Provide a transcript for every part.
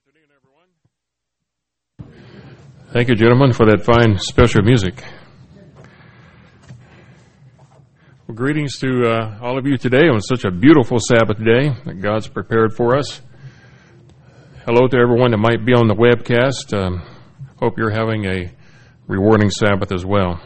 afternoon, everyone. Thank you, gentlemen, for that fine special music. Well, greetings to all of you today on such a beautiful Sabbath day that God's prepared for us. Hello to everyone that might be on the webcast. Hope you're having a rewarding Sabbath as well.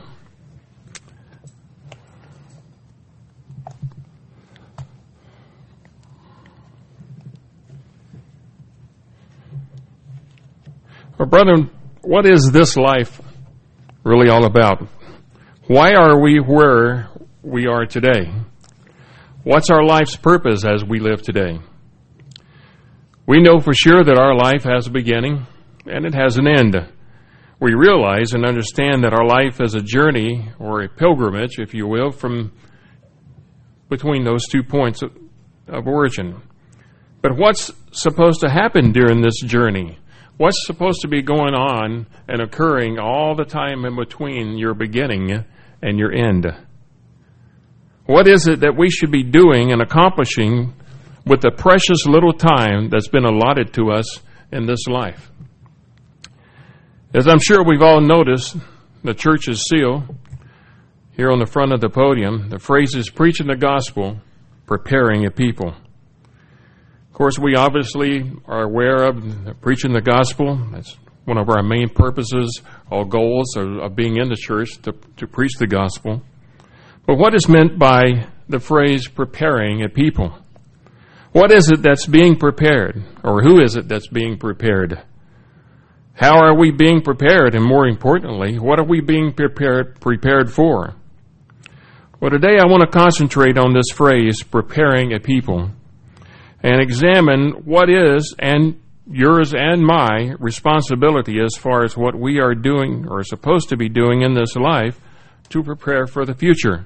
Well, brethren, what is this life really all about? Why are we where we are today? What's our life's purpose as we live today? We know for sure that our life has a beginning and it has an end. We realize and understand that our life is a journey or a pilgrimage, if you will, from between those 2 points of origin. But what's supposed to happen during this journey? What's supposed to be going on and occurring all the time in between your beginning and your end? What is it that we should be doing and accomplishing with the precious little time that's been allotted to us in this life? As I'm sure we've all noticed, the church's seal here on the front of the podium, the phrase is preaching the gospel, preparing a people. Of course, we obviously are aware of preaching the gospel. That's one of our main purposes, all goals of being in the church, to preach the gospel. But what is meant by the phrase preparing a people? What is it that's being prepared? Or who is it that's being prepared? How are we being prepared? And more importantly, what are we being prepared for? Well, today I want to concentrate on this phrase, preparing a people, and examine what is and yours and my responsibility as far as what we are doing or are supposed to be doing in this life to prepare for the future.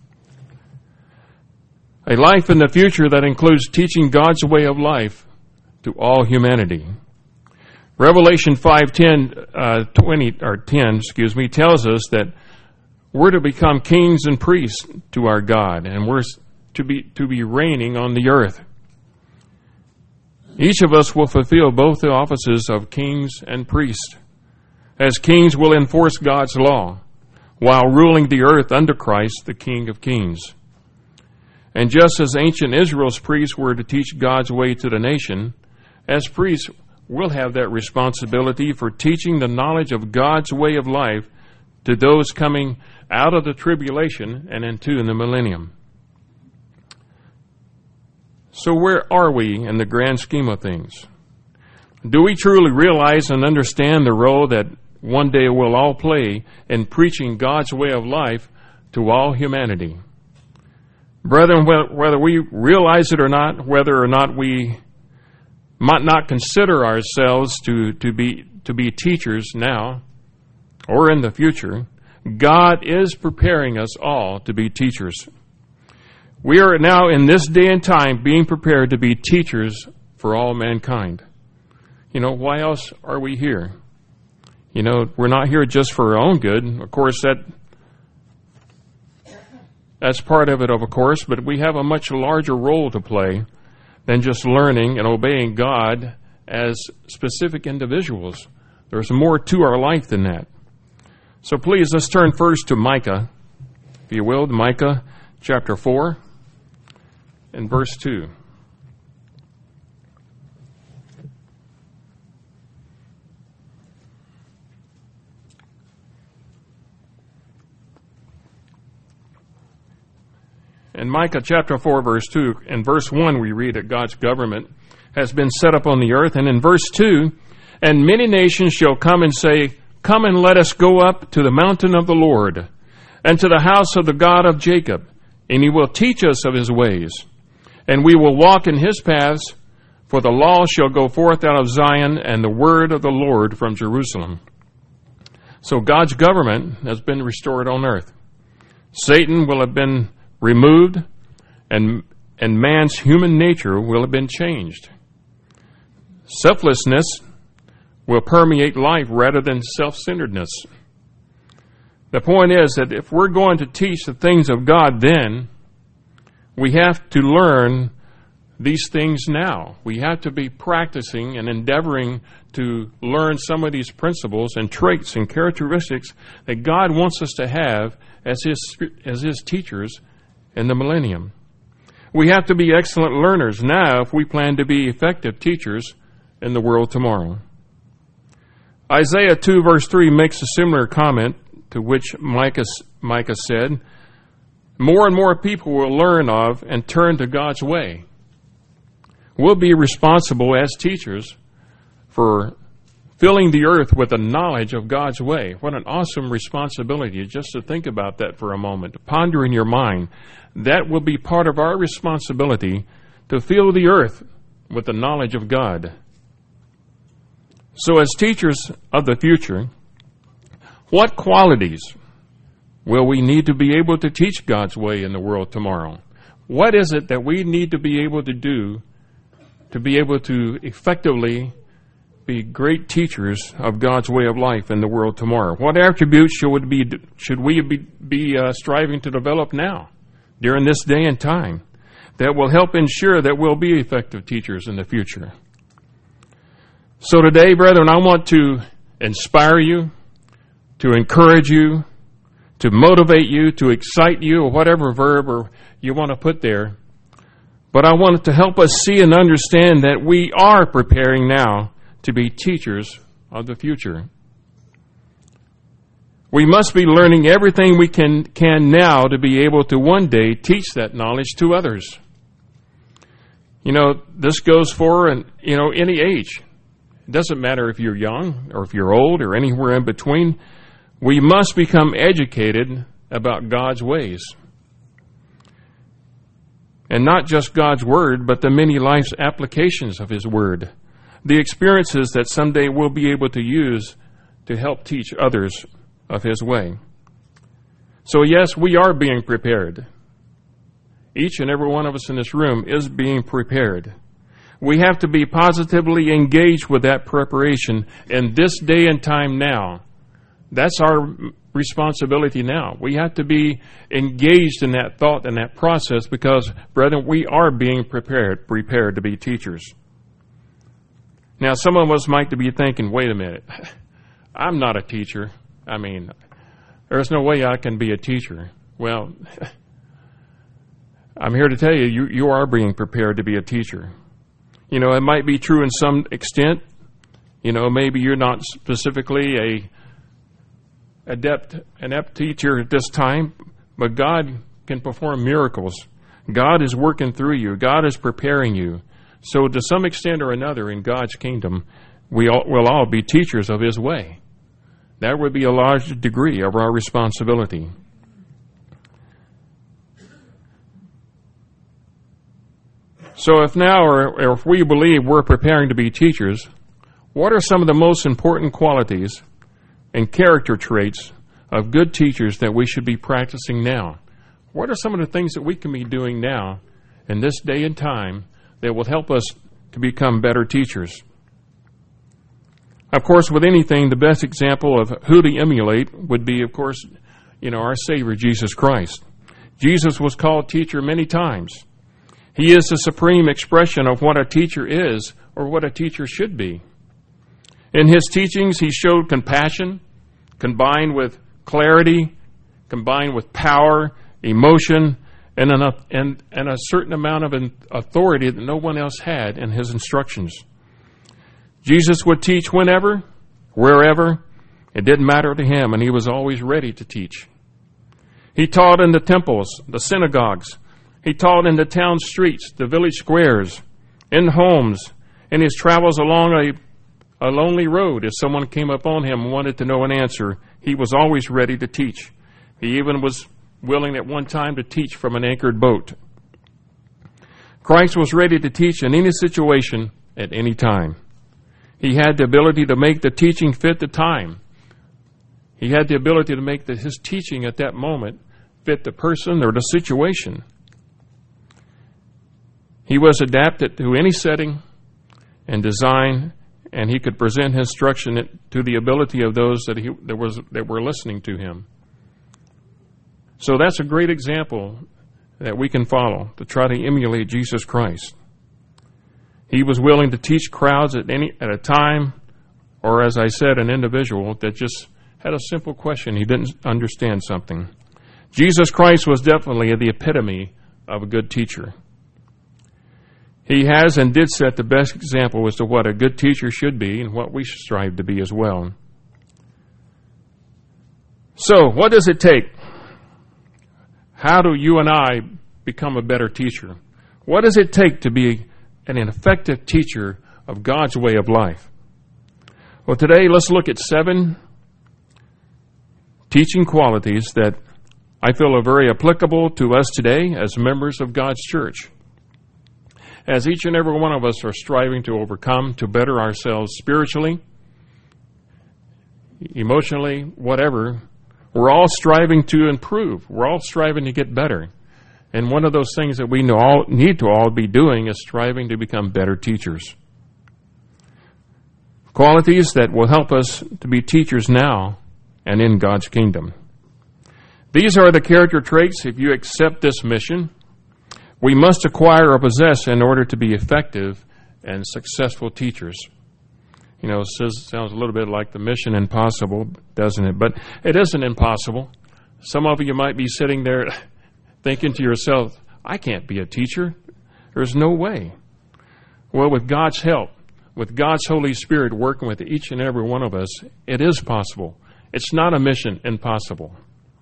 A life in the future that includes teaching God's way of life to all humanity. Revelation 5:10 tells us that we're to become kings and priests to our God, and we're to be reigning on the earth. Each of us will fulfill both the offices of kings and priests. As kings, we'll enforce God's law while ruling the earth under Christ, the King of Kings. And just as ancient Israel's priests were to teach God's way to the nation, as priests, we'll have that responsibility for teaching the knowledge of God's way of life to those coming out of the tribulation and into the millennium. So where are we in the grand scheme of things? Do we truly realize and understand the role that one day we'll all play in preaching God's way of life to all humanity? Brethren, whether we realize it or not, whether or not we might not consider ourselves to be teachers now or in the future, God is preparing us all to be teachers. We are now in this day and time being prepared to be teachers for all mankind. Why else are we here? We're not here just for our own good. Of course, that's part of it, of course, but we have a much larger role to play than just learning and obeying God as specific individuals. There's more to our life than that. So please, let's turn first to Micah, if you will, Micah chapter 4 and verse 2. In Micah chapter 4, verse 2, in verse 1 we read that God's government has been set up on the earth. And in verse 2, and many nations shall come and say, come and let us go up to the mountain of the Lord, and to the house of the God of Jacob, and he will teach us of his ways. And we will walk in his paths, for the law shall go forth out of Zion, and the word of the Lord from Jerusalem. So God's government has been restored on earth. Satan will have been removed, and man's human nature will have been changed. Selflessness will permeate life rather than self-centeredness. The point is that if we're going to teach the things of God, then we have to learn these things now. We have to be practicing and endeavoring to learn some of these principles and traits and characteristics that God wants us to have as His teachers in the millennium. We have to be excellent learners now if we plan to be effective teachers in the world tomorrow. Isaiah 2 verse 3 makes a similar comment to which Micah said, more and more people will learn of and turn to God's way. We'll be responsible as teachers for filling the earth with the knowledge of God's way. What an awesome responsibility, just to think about that for a moment. Ponder in your mind. That will be part of our responsibility, to fill the earth with the knowledge of God. So as teachers of the future, what qualities will we need to be able to teach God's way in the world tomorrow? What is it that we need to be able to do to be able to effectively be great teachers of God's way of life in the world tomorrow? What attributes should we be striving to develop now, during this day and time, that will help ensure that we'll be effective teachers in the future? So today, brethren, I want to inspire you, to encourage you, to motivate you, to excite you, or whatever verb or you want to put there. But I want it to help us see and understand that we are preparing now to be teachers of the future. We must be learning everything we can now to be able to one day teach that knowledge to others. This goes for any age. It doesn't matter if you're young or if you're old or anywhere in between. We must become educated about God's ways. And not just God's Word, but the many life's applications of His Word. The experiences that someday we'll be able to use to help teach others of His way. So yes, we are being prepared. Each and every one of us in this room is being prepared. We have to be positively engaged with that preparation in this day and time now. That's our responsibility now. We have to be engaged in that thought and that process because, brethren, we are being prepared to be teachers. Now, some of us might be thinking, wait a minute, I'm not a teacher. There's no way I can be a teacher. Well, I'm here to tell you, you are being prepared to be a teacher. It might be true in some extent. Maybe you're not specifically an adept teacher at this time, but God can perform miracles. God is working through you. God is preparing you. So to some extent or another in God's kingdom, we'll all be teachers of His way. That would be a large degree of our responsibility. So if now or if we believe we're preparing to be teachers, what are some of the most important qualities and character traits of good teachers that we should be practicing now? What are some of the things that we can be doing now in this day and time that will help us to become better teachers? Of course, with anything, the best example of who to emulate would be, of course, our Savior, Jesus Christ. Jesus was called teacher many times. He is the supreme expression of what a teacher is or what a teacher should be. In His teachings, He showed compassion, combined with clarity, combined with power, emotion, and a certain amount of authority that no one else had in His instructions. Jesus would teach whenever, wherever. It didn't matter to Him, and He was always ready to teach. He taught in the temples, the synagogues. He taught in the town streets, the village squares, in homes, in His travels along a lonely road. If someone came up on Him and wanted to know an answer, He was always ready to teach. He even was willing at one time to teach from an anchored boat. Christ was ready to teach in any situation at any time. He had the ability to make the teaching fit the time. He had the ability to make His teaching at that moment fit the person or the situation. He was adapted to any setting and design, and He could present His instruction to the ability of those that were listening to Him. So that's a great example that we can follow to try to emulate Jesus Christ. He was willing to teach crowds at a time, or as I said, an individual that just had a simple question. He didn't understand something. Jesus Christ was definitely the epitome of a good teacher. He has and did set the best example as to what a good teacher should be and what we should strive to be as well. So, what does it take? How do you and I become a better teacher? What does it take to be an effective teacher of God's way of life? Well, today let's look at 7 teaching qualities that I feel are very applicable to us today as members of God's church. As each and every one of us are striving to overcome, to better ourselves spiritually, emotionally, whatever, we're all striving to improve. We're all striving to get better. And one of those things that we need to all be doing is striving to become better teachers. Qualities that will help us to be teachers now and in God's kingdom. These are the character traits, if you accept this mission, we must acquire or possess in order to be effective and successful teachers. You know, it sounds a little bit like the mission impossible, doesn't it? But it isn't impossible. Some of you might be sitting there thinking to yourself, I can't be a teacher. There's no way. Well, with God's help, with God's Holy Spirit working with each and every one of us, it is possible. It's not a mission impossible.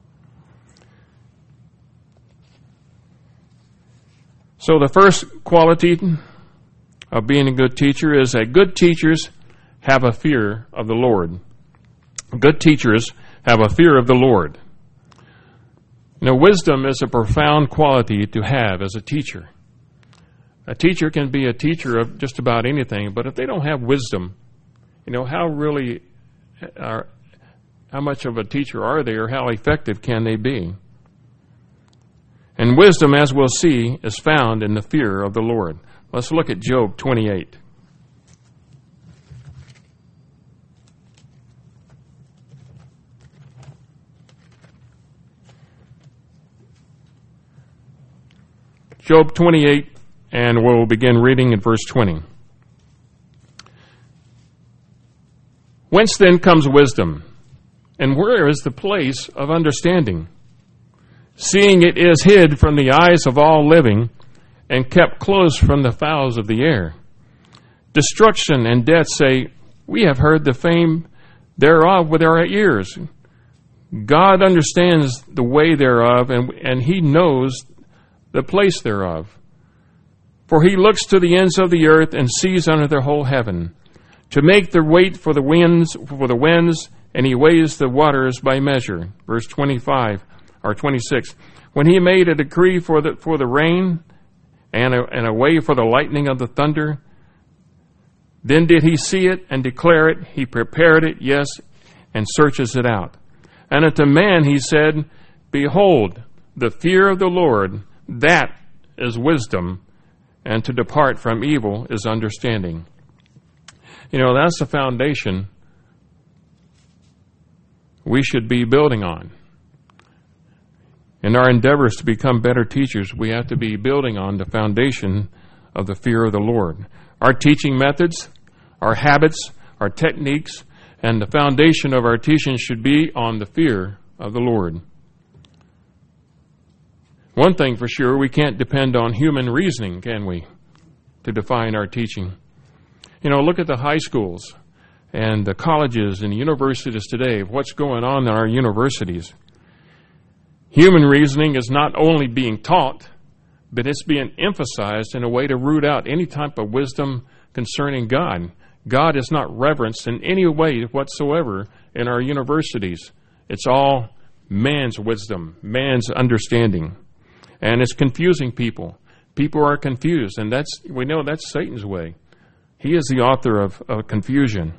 So the first quality of being a good teacher is that good teachers have a fear of the Lord. Good teachers have a fear of the Lord. You know, wisdom is a profound quality to have as a teacher. A teacher can be a teacher of just about anything, but if they don't have wisdom, you know, how much of a teacher are they, or how effective can they be? And wisdom, as we'll see, is found in the fear of the Lord. Let's look at Job 28. Job 28, and we'll begin reading in verse 20. Whence then comes wisdom, and where is the place of understanding? Seeing it is hid from the eyes of all living, and kept close from the fowls of the air. Destruction and death say, we have heard the fame thereof with our ears. God understands the way thereof, and he knows the place thereof. For he looks to the ends of the earth and sees under the whole heaven, to make the weight for the winds, and he weighs the waters by measure. Verse 25 or 26. When he made a decree for the rain, and a way for the lightning of the thunder, then did he see it and declare it. He prepared it, yes, and searches it out. And unto man he said, behold, the fear of the Lord, that is wisdom, and to depart from evil is understanding. You know, that's the foundation we should be building on. In our endeavors to become better teachers, we have to be building on the foundation of the fear of the Lord. Our teaching methods, our habits, our techniques, and the foundation of our teaching should be on the fear of the Lord. One thing for sure, we can't depend on human reasoning, can we, to define our teaching? You know, look at the high schools and the colleges and universities today, what's going on in our universities. Human reasoning is not only being taught, but it's being emphasized in a way to root out any type of wisdom concerning God. God is not reverenced in any way whatsoever in our universities. It's all man's wisdom, man's understanding. And it's confusing people. People are confused, and we know that's Satan's way. He is the author of confusion.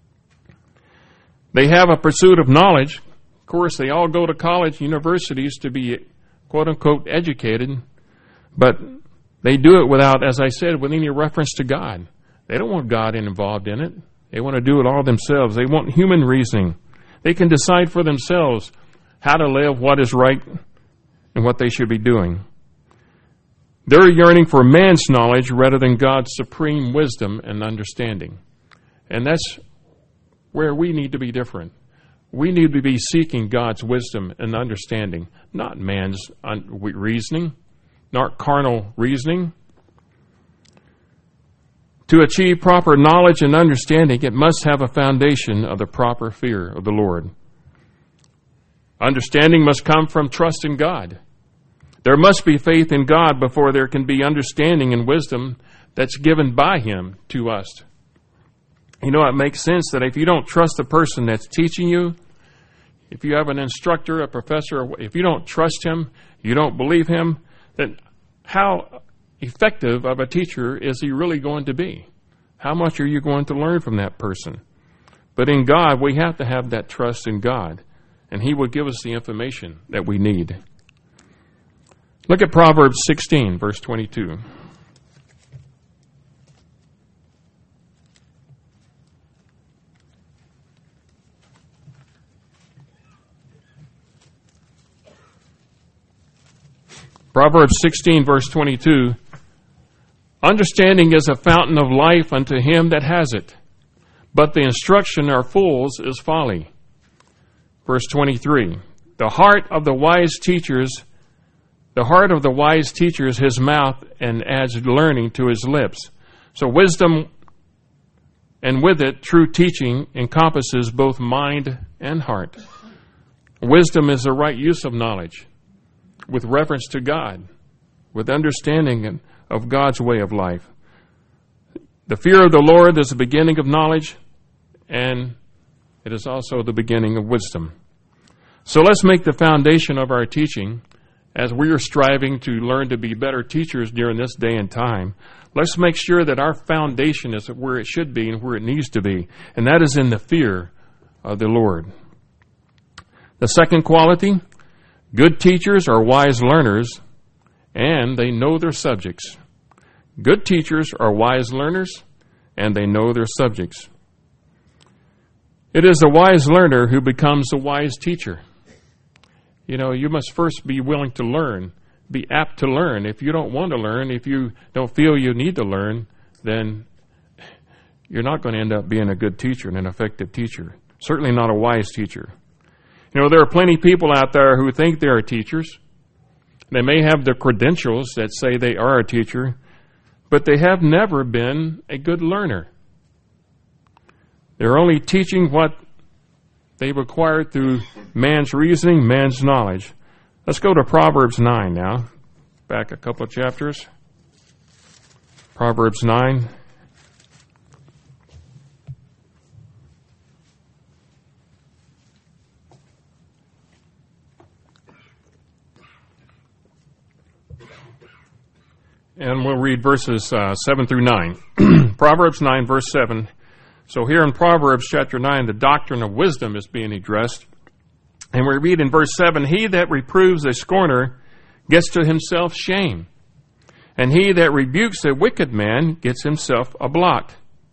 They have a pursuit of knowledge. Of course, they all go to college, universities to be, quote-unquote, educated, but they do it without, as I said, with any reference to God. They don't want God involved in it. They want to do it all themselves. They want human reasoning. They can decide for themselves how to live, what is right, and what they should be doing. They're yearning for man's knowledge rather than God's supreme wisdom and understanding. And that's where we need to be different. We need to be seeking God's wisdom and understanding, not man's reasoning, not carnal reasoning. To achieve proper knowledge and understanding, it must have a foundation of the proper fear of the Lord. Understanding must come from trust in God. There must be faith in God before there can be understanding and wisdom that's given by Him to us. You know, it makes sense that if you don't trust the person that's teaching you, if you have an instructor, a professor, if you don't trust him, you don't believe him, then how effective of a teacher is he really going to be? How much are you going to learn from that person? But in God, we have to have that trust in God, and He will give us the information that we need. Look at Proverbs 16, verse 22. Proverbs 16, verse 22, understanding is a fountain of life unto him that has it, but the instruction of fools is folly. Verse 23, the heart of the wise teachers his mouth, and adds learning to his lips. So wisdom, and with it true teaching, encompasses both mind and heart. Wisdom is the right use of knowledge, with reference to God, with understanding of God's way of life. The fear of the Lord is the beginning of knowledge, and it is also the beginning of wisdom. So let's make the foundation of our teaching, as we are striving to learn to be better teachers during this day and time, let's make sure that our foundation is where it should be and where it needs to be, and that is in the fear of the Lord. The second quality, good teachers are wise learners, and they know their subjects. Good teachers are wise learners, and they know their subjects. It is the wise learner who becomes the wise teacher. You know, you must first be willing to learn, be apt to learn. If you don't want to learn, if you don't feel you need to learn, then you're not going to end up being a good teacher and an effective teacher. Certainly not a wise teacher. You know, there are plenty of people out there who think they are teachers. They may have the credentials that say they are a teacher, but they have never been a good learner. They're only teaching what they've acquired through man's reasoning, man's knowledge. Let's go to Proverbs 9 now. Back a couple of chapters. Proverbs 9. And we'll read verses 7 through 9. Proverbs 9, verse 7. So here in Proverbs chapter 9, the doctrine of wisdom is being addressed. And we read in verse 7, he that reproves a scorner gets to himself shame, and he that rebukes a wicked man gets himself a blot.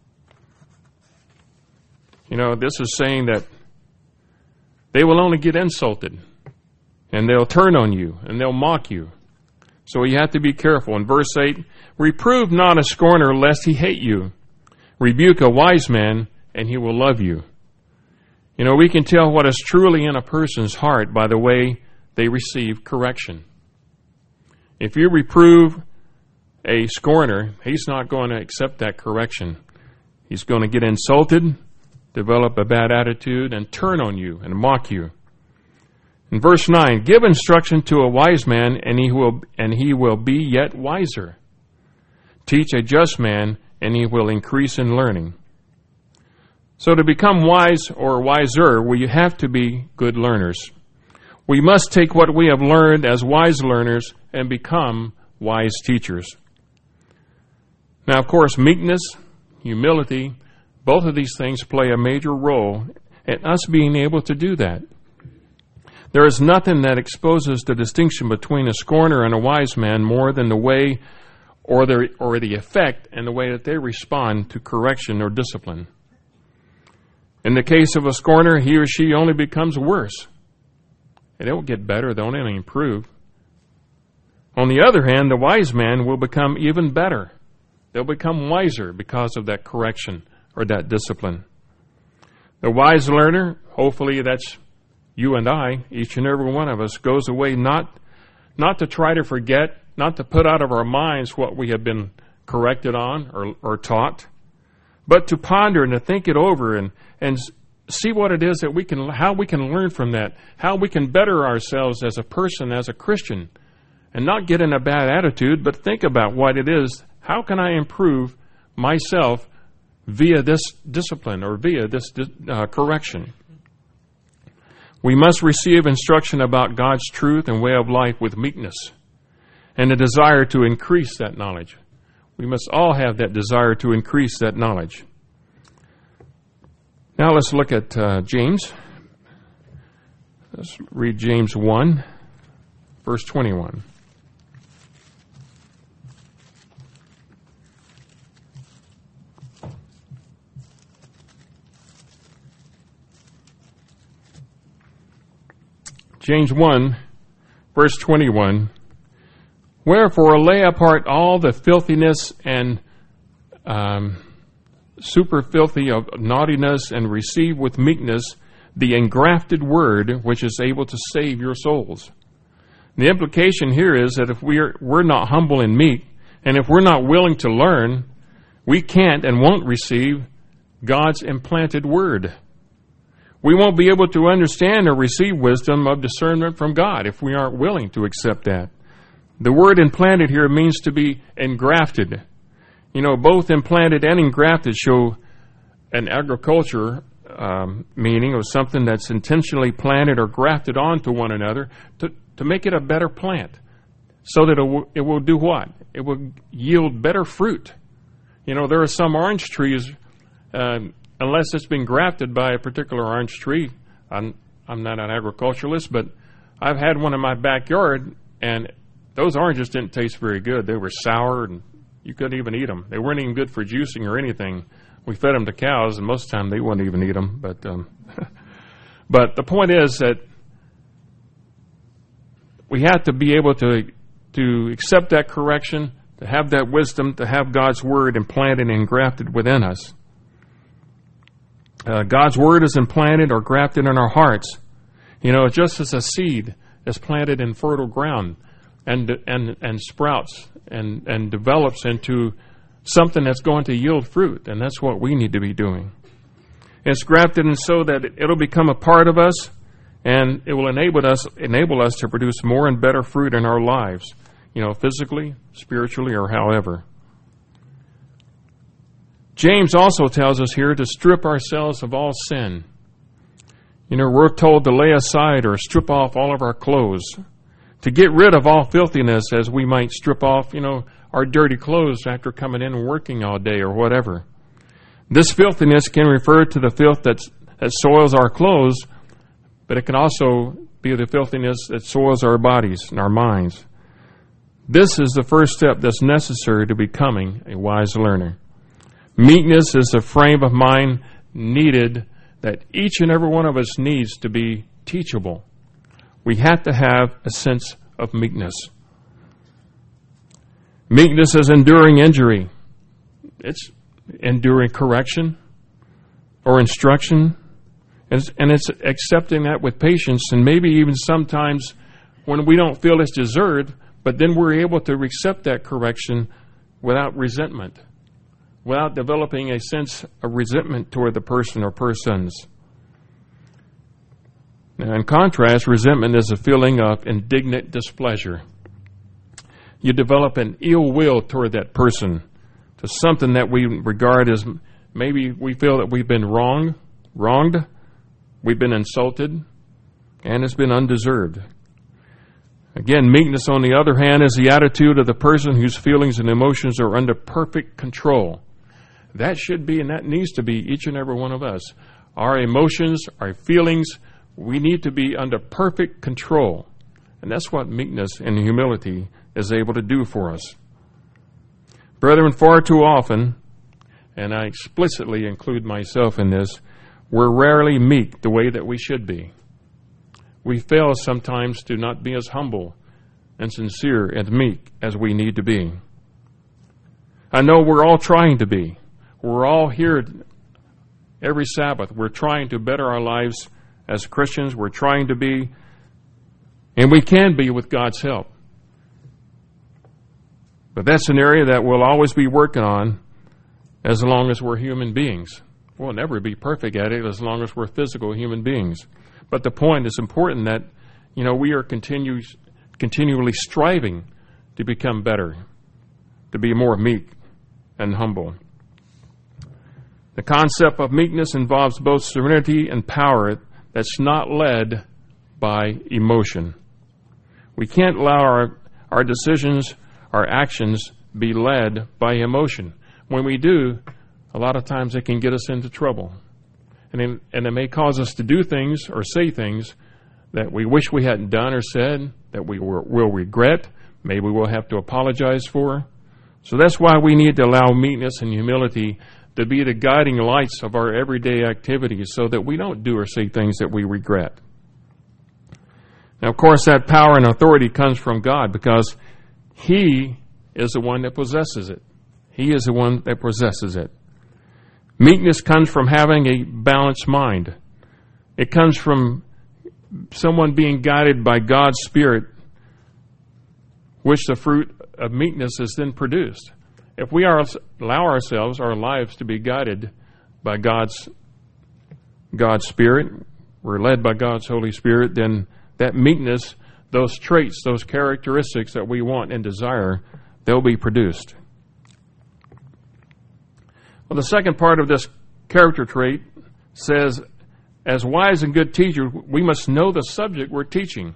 You know, this is saying that they will only get insulted, and they'll turn on you, and they'll mock you. So you have to be careful. In verse 8, reprove not a scorner lest he hate you. Rebuke a wise man, and he will love you. You know, we can tell what is truly in a person's heart by the way they receive correction. If you reprove a scorner, he's not going to accept that correction. He's going to get insulted, develop a bad attitude, and turn on you and mock you. In verse 9, give instruction to a wise man, and he will be yet wiser. Teach a just man, and he will increase in learning. So to become wise or wiser, we have to be good learners. We must take what we have learned as wise learners and become wise teachers. Now, of course, meekness, humility, both of these things play a major role in us being able to do that. There is nothing that exposes the distinction between a scorner and a wise man more than the way or the effect and the way that they respond to correction or discipline. In the case of a scorner, he or she only becomes worse. They don't get better, they don't even improve. On the other hand, the wise man will become even better. They'll become wiser because of that correction or that discipline. The wise learner, hopefully that's you and I, each and every one of us, goes away not to try to forget, not to put out of our minds what we have been corrected on or taught, but to ponder and to think it over and see what it is that how we can learn from that, how we can better ourselves as a person, as a Christian, and not get in a bad attitude, but think about what it is. How can I improve myself via this discipline or via this correction? We must receive instruction about God's truth and way of life with meekness and a desire to increase that knowledge. We must all have that desire to increase that knowledge. Now let's look at James. Let's read James 1, verse 21. James 1, verse 21. Wherefore lay apart all the filthiness and super filthy of naughtiness, and receive with meekness the engrafted word, which is able to save your souls. The implication here is that if we're not humble and meek, and if we're not willing to learn, we can't and won't receive God's implanted word. We won't be able to understand or receive wisdom of discernment from God if we aren't willing to accept that. The word implanted here means to be engrafted. You know, both implanted and engrafted show an agriculture meaning of something that's intentionally planted or grafted onto one another to make it a better plant, so that it will do what? It will yield better fruit. You know, there are some orange trees, unless it's been grafted by a particular orange tree. I'm not an agriculturalist, but I've had one in my backyard, and those oranges didn't taste very good. They were sour, and you couldn't even eat them. They weren't even good for juicing or anything. We fed them to cows, and most of the time they wouldn't even eat them. But the point is that we have to be able to accept that correction, to have that wisdom, to have God's word implanted and grafted within us. God's word is implanted or grafted in our hearts. You know, just as a seed is planted in fertile ground and sprouts and develops into something that's going to yield fruit, and that's what we need to be doing. It's grafted in so that it'll become a part of us, and it will enable us to produce more and better fruit in our lives, you know, physically, spiritually, or however. James also tells us here to strip ourselves of all sin. You know, we're told to lay aside or strip off all of our clothes, to get rid of all filthiness, as we might strip off, you know, our dirty clothes after coming in and working all day or whatever. This filthiness can refer to the filth that soils our clothes, but it can also be the filthiness that soils our bodies and our minds. This is the first step that's necessary to becoming a wise learner. Meekness is the frame of mind needed that each and every one of us needs to be teachable. We have to have a sense of meekness. Meekness is enduring injury. It's enduring correction or instruction. And it's accepting that with patience, and maybe even sometimes when we don't feel it's deserved, but then we're able to accept that correction without resentment, without developing a sense of resentment toward the person or persons. Now, in contrast, resentment is a feeling of indignant displeasure. You develop an ill will toward that person, to something that we regard as, maybe we feel that we've been wronged, we've been insulted, and it's been undeserved. Again, meekness, on the other hand, is the attitude of the person whose feelings and emotions are under perfect control. That should be, and that needs to be, each and every one of us. Our emotions, our feelings, we need to be under perfect control. And that's what meekness and humility is able to do for us. Brethren, far too often, and I explicitly include myself in this, we're rarely meek the way that we should be. We fail sometimes to not be as humble and sincere and meek as we need to be. I know we're all trying to be. We're all here every Sabbath. We're trying to better our lives as Christians. We're trying to be, and we can be with God's help. But that's an area that we'll always be working on as long as we're human beings. We'll never be perfect at it as long as we're physical human beings. But the point is important that, we are continually striving to become better, to be more meek and humble. The concept of meekness involves both serenity and power that's not led by emotion. We can't allow our decisions, our actions be led by emotion. When we do, a lot of times it can get us into trouble. And it may cause us to do things or say things that we wish we hadn't done or said, that we will regret, maybe we'll have to apologize for. So that's why we need to allow meekness and humility to be the guiding lights of our everyday activities so that we don't do or say things that we regret. Now, of course, that power and authority comes from God because He is the one that possesses it. He is the one that possesses it. Meekness comes from having a balanced mind. It comes from someone being guided by God's Spirit, which the fruit of meekness is then produced. If we allow ourselves, our lives, to be guided by God's Spirit, we're led by God's Holy Spirit, then that meekness, those traits, those characteristics that we want and desire, they'll be produced. Well, the second part of this character trait says, as wise and good teachers, we must know the subject we're teaching.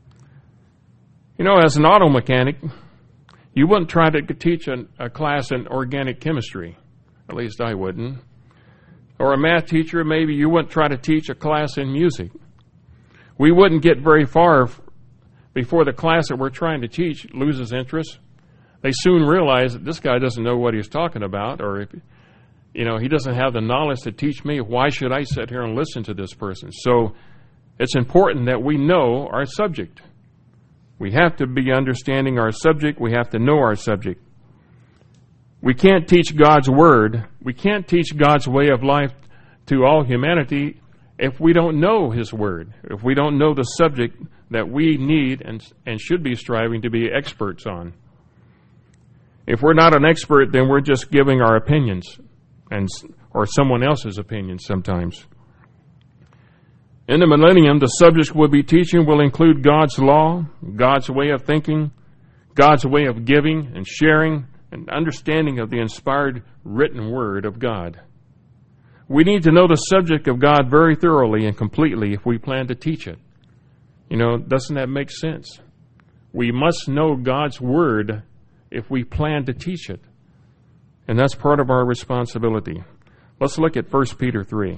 As an auto mechanic, you wouldn't try to teach a class in organic chemistry. At least I wouldn't. Or a math teacher, maybe you wouldn't try to teach a class in music. We wouldn't get very far before the class that we're trying to teach loses interest. They soon realize that this guy doesn't know what he's talking about, or if he doesn't have the knowledge to teach me. Why should I sit here and listen to this person? So it's important that we know our subject. We have to be understanding our subject. We have to know our subject. We can't teach God's Word. We can't teach God's way of life to all humanity if we don't know His Word, if we don't know the subject that we need and should be striving to be experts on. If we're not an expert, then we're just giving our opinions or someone else's opinion sometimes. In the millennium, the subjects we'll be teaching will include God's law, God's way of thinking, God's way of giving and sharing, and understanding of the inspired written Word of God. We need to know the subject of God very thoroughly and completely if we plan to teach it. Doesn't that make sense? We must know God's Word if we plan to teach it. And that's part of our responsibility. Let's look at 1 Peter 3.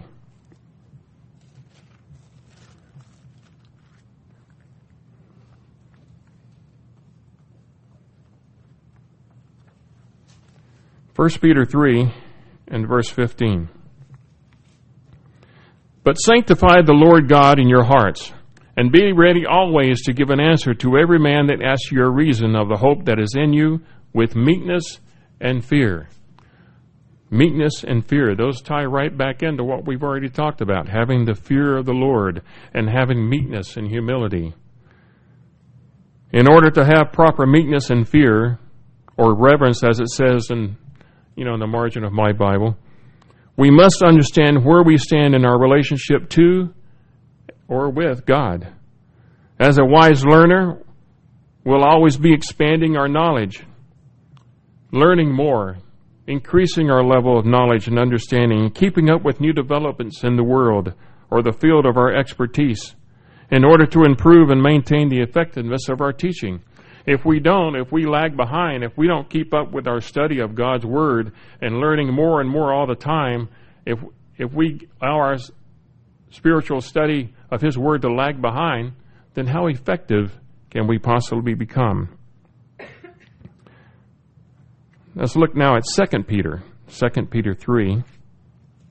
First Peter 3 and verse 15. But sanctify the Lord God in your hearts, and be ready always to give an answer to every man that asks you a reason of the hope that is in you with meekness and fear. Meekness and fear, those tie right back into what we've already talked about, having the fear of the Lord and having meekness and humility. In order to have proper meekness and fear, or reverence as it says in the margin of my Bible, we must understand where we stand in our relationship to or with God. As a wise learner, we'll always be expanding our knowledge, learning more, increasing our level of knowledge and understanding, and keeping up with new developments in the world or the field of our expertise in order to improve and maintain the effectiveness of our teaching. If we lag behind, if we don't keep up with our study of God's Word and learning more and more all the time, if we allow our spiritual study of His Word to lag behind, then how effective can we possibly become? Let's look now at 2 Peter 3.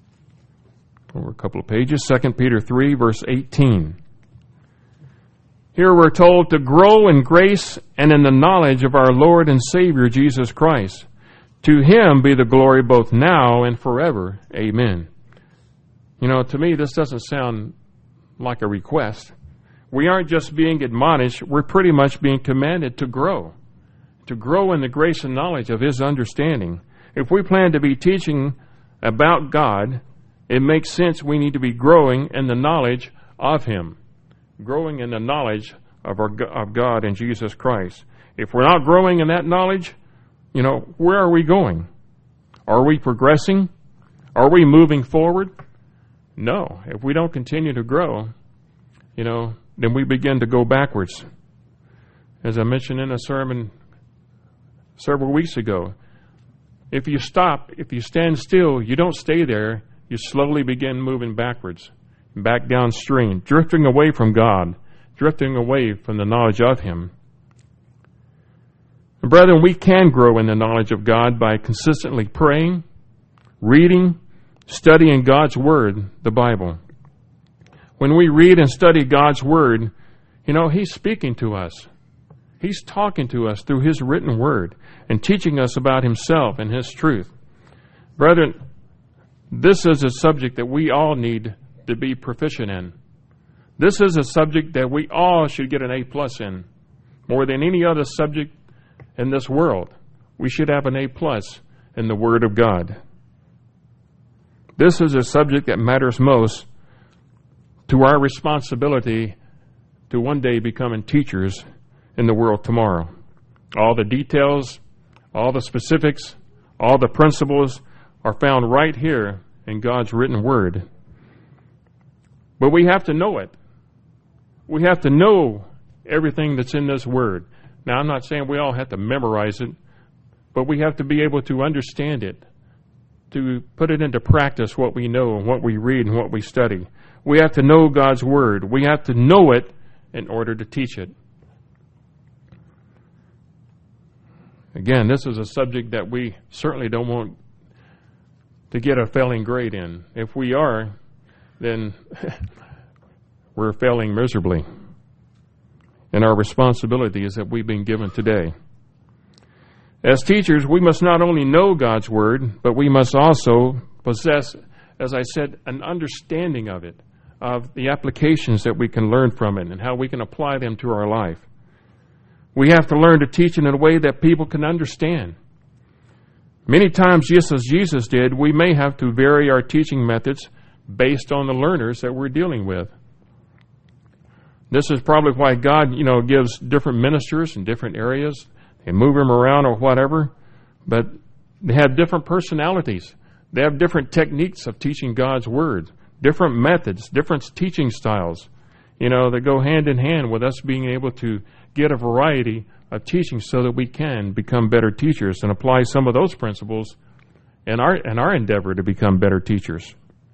Over a couple of pages, 2 Peter 3, verse 18. Here we're told to grow in grace and in the knowledge of our Lord and Savior, Jesus Christ. To Him be the glory both now and forever. Amen. You know, to me, this doesn't sound like a request. We aren't just being admonished, we're pretty much being commanded to grow in the grace and knowledge of His understanding. If we plan to be teaching about God, it makes sense we need to be growing in the knowledge of Him, growing in the knowledge of God and Jesus Christ. If we're not growing in that knowledge, you know, where are we going? Are we progressing? Are we moving forward? No. If we don't continue to grow, you know, then we begin to go backwards. As I mentioned in a sermon several weeks ago, if you stop, if you stand still, you don't stay there, you slowly begin moving backwards, back downstream, drifting away from God, drifting away from the knowledge of Him. And brethren, we can grow in the knowledge of God by consistently praying, reading, studying God's Word, the Bible. When we read and study God's Word, you know, He's speaking to us. He's talking to us through His written Word and teaching us about Himself and His truth. Brethren, this is a subject that we all need to be proficient in. This is a subject that we all should get an A+ in. More than any other subject in this world, we should have an A+ in the Word of God. This is a subject that matters most to our responsibility to one day becoming teachers in the world tomorrow. All the details, all the specifics, all the principles are found right here in God's written Word. But we have to know it. We have to know everything that's in this Word. Now, I'm not saying we all have to memorize it, but we have to be able to understand it, to put it into practice, what we know and what we read and what we study. We have to know God's Word. We have to know it in order to teach it. Again, this is a subject that we certainly don't want to get a failing grade in. If we are, then we're failing miserably. And our responsibility is that we've been given today. As teachers, we must not only know God's Word, but we must also possess, as I said, an understanding of it, of the applications that we can learn from it and how we can apply them to our life. We have to learn to teach in a way that people can understand. Many times, just as Jesus did, we may have to vary our teaching methods based on the learners that we're dealing with. This is probably why God, gives different ministers in different areas. They move them around or whatever, but they have different personalities. They have different techniques of teaching God's Word, different methods, different teaching styles, that go hand in hand with us being able to get a variety of teaching so that we can become better teachers and apply some of those principles in our endeavor to become better teachers.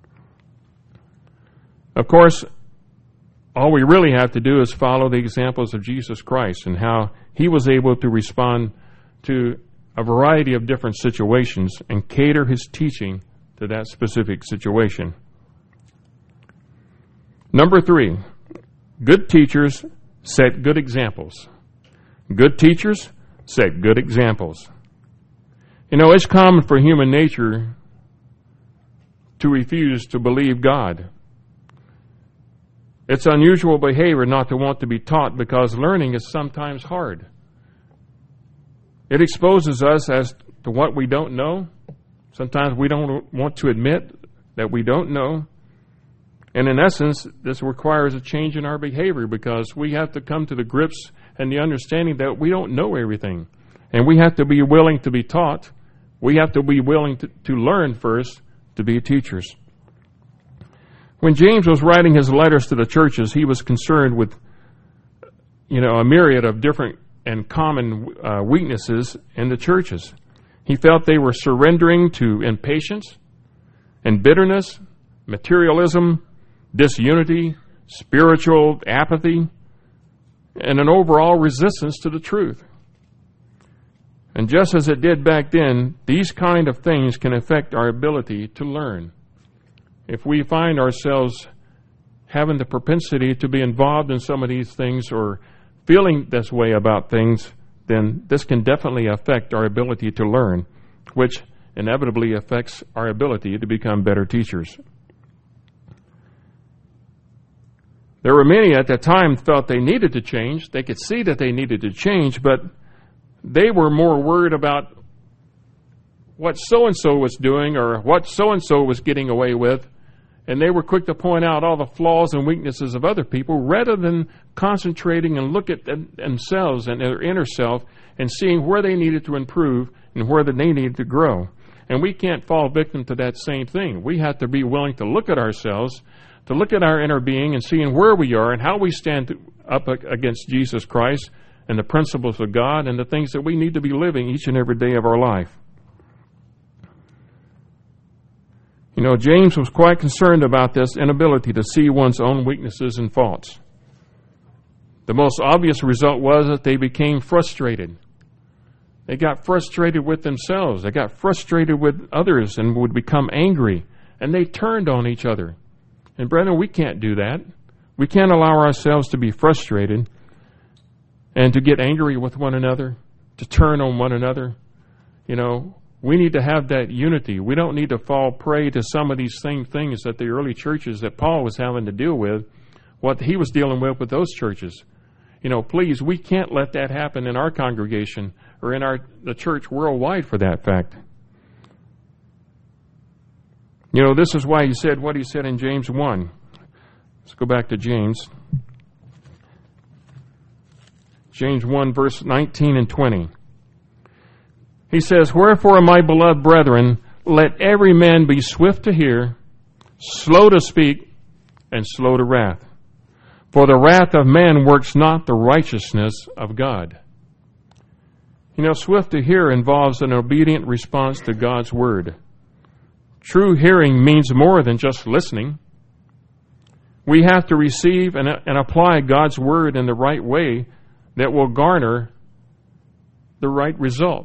Of course, all we really have to do is follow the examples of Jesus Christ and how He was able to respond to a variety of different situations and cater His teaching to that specific situation. Number 3, good teachers set good examples. Good teachers set good examples. It's common for human nature to refuse to believe God. It's unusual behavior not to want to be taught because learning is sometimes hard. It exposes us as to what we don't know. Sometimes we don't want to admit that we don't know. And in essence, this requires a change in our behavior because we have to come to the grips and the understanding that we don't know everything. And we have to be willing to be taught. We have to be willing to learn first to be teachers. When James was writing his letters to the churches, he was concerned with, a myriad of different and common weaknesses in the churches. He felt they were surrendering to impatience and bitterness, materialism, disunity, spiritual apathy, and an overall resistance to the truth. And just as it did back then, these kind of things can affect our ability to learn. If we find ourselves having the propensity to be involved in some of these things or feeling this way about things, then this can definitely affect our ability to learn, which inevitably affects our ability to become better teachers. There were many at that time felt they needed to change. They could see that they needed to change, but they were more worried about what so-and-so was doing or what so-and-so was getting away with, and they were quick to point out all the flaws and weaknesses of other people rather than concentrating and look at themselves and their inner self and seeing where they needed to improve and where they needed to grow. And we can't fall victim to that same thing. We have to be willing to look at ourselves, to look at our inner being and seeing where we are and how we stand up against Jesus Christ and the principles of God and the things that we need to be living each and every day of our life. You know, James was quite concerned about this inability to see one's own weaknesses and faults. The most obvious result was that they became frustrated. They got frustrated with themselves. They got frustrated with others and would become angry. And they turned on each other. And brethren, we can't do that. We can't allow ourselves to be frustrated and to get angry with one another, to turn on one another. You know, we need to have that unity. We don't need to fall prey to some of these same things that the early churches that Paul was having to deal with, what he was dealing with those churches. You know, please, we can't let that happen in our congregation or in the church worldwide for that fact. You know, this is why he said what he said in James 1. Let's go back to James. James 1, verse 19 and 20. He says, "Wherefore, my beloved brethren, let every man be swift to hear, slow to speak, and slow to wrath. For the wrath of man works not the righteousness of God." You know, swift to hear involves an obedient response to God's word. True hearing means more than just listening. We have to receive and apply God's word in the right way that will garner the right result.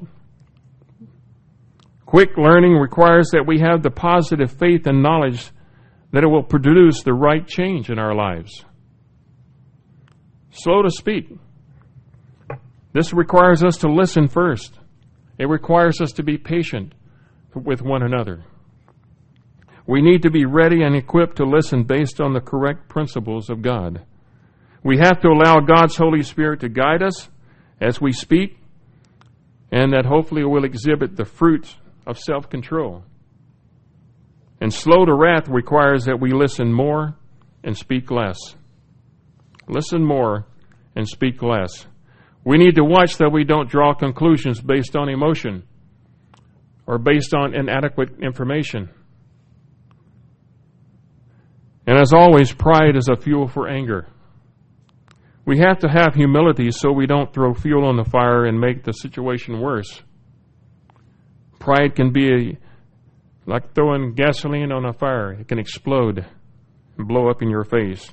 Quick learning requires that we have the positive faith and knowledge that it will produce the right change in our lives. Slow to speak. This requires us to listen first. It requires us to be patient with one another. We need to be ready and equipped to listen based on the correct principles of God. We have to allow God's Holy Spirit to guide us as we speak, and that hopefully will exhibit the fruits of self-control. And slow to wrath requires that we listen more and speak less. Listen more and speak less. We need to watch that we don't draw conclusions based on emotion or based on inadequate information. And as always, pride is a fuel for anger. We have to have humility so we don't throw fuel on the fire and make the situation worse. Pride can be like throwing gasoline on a fire. It can explode and blow up in your face.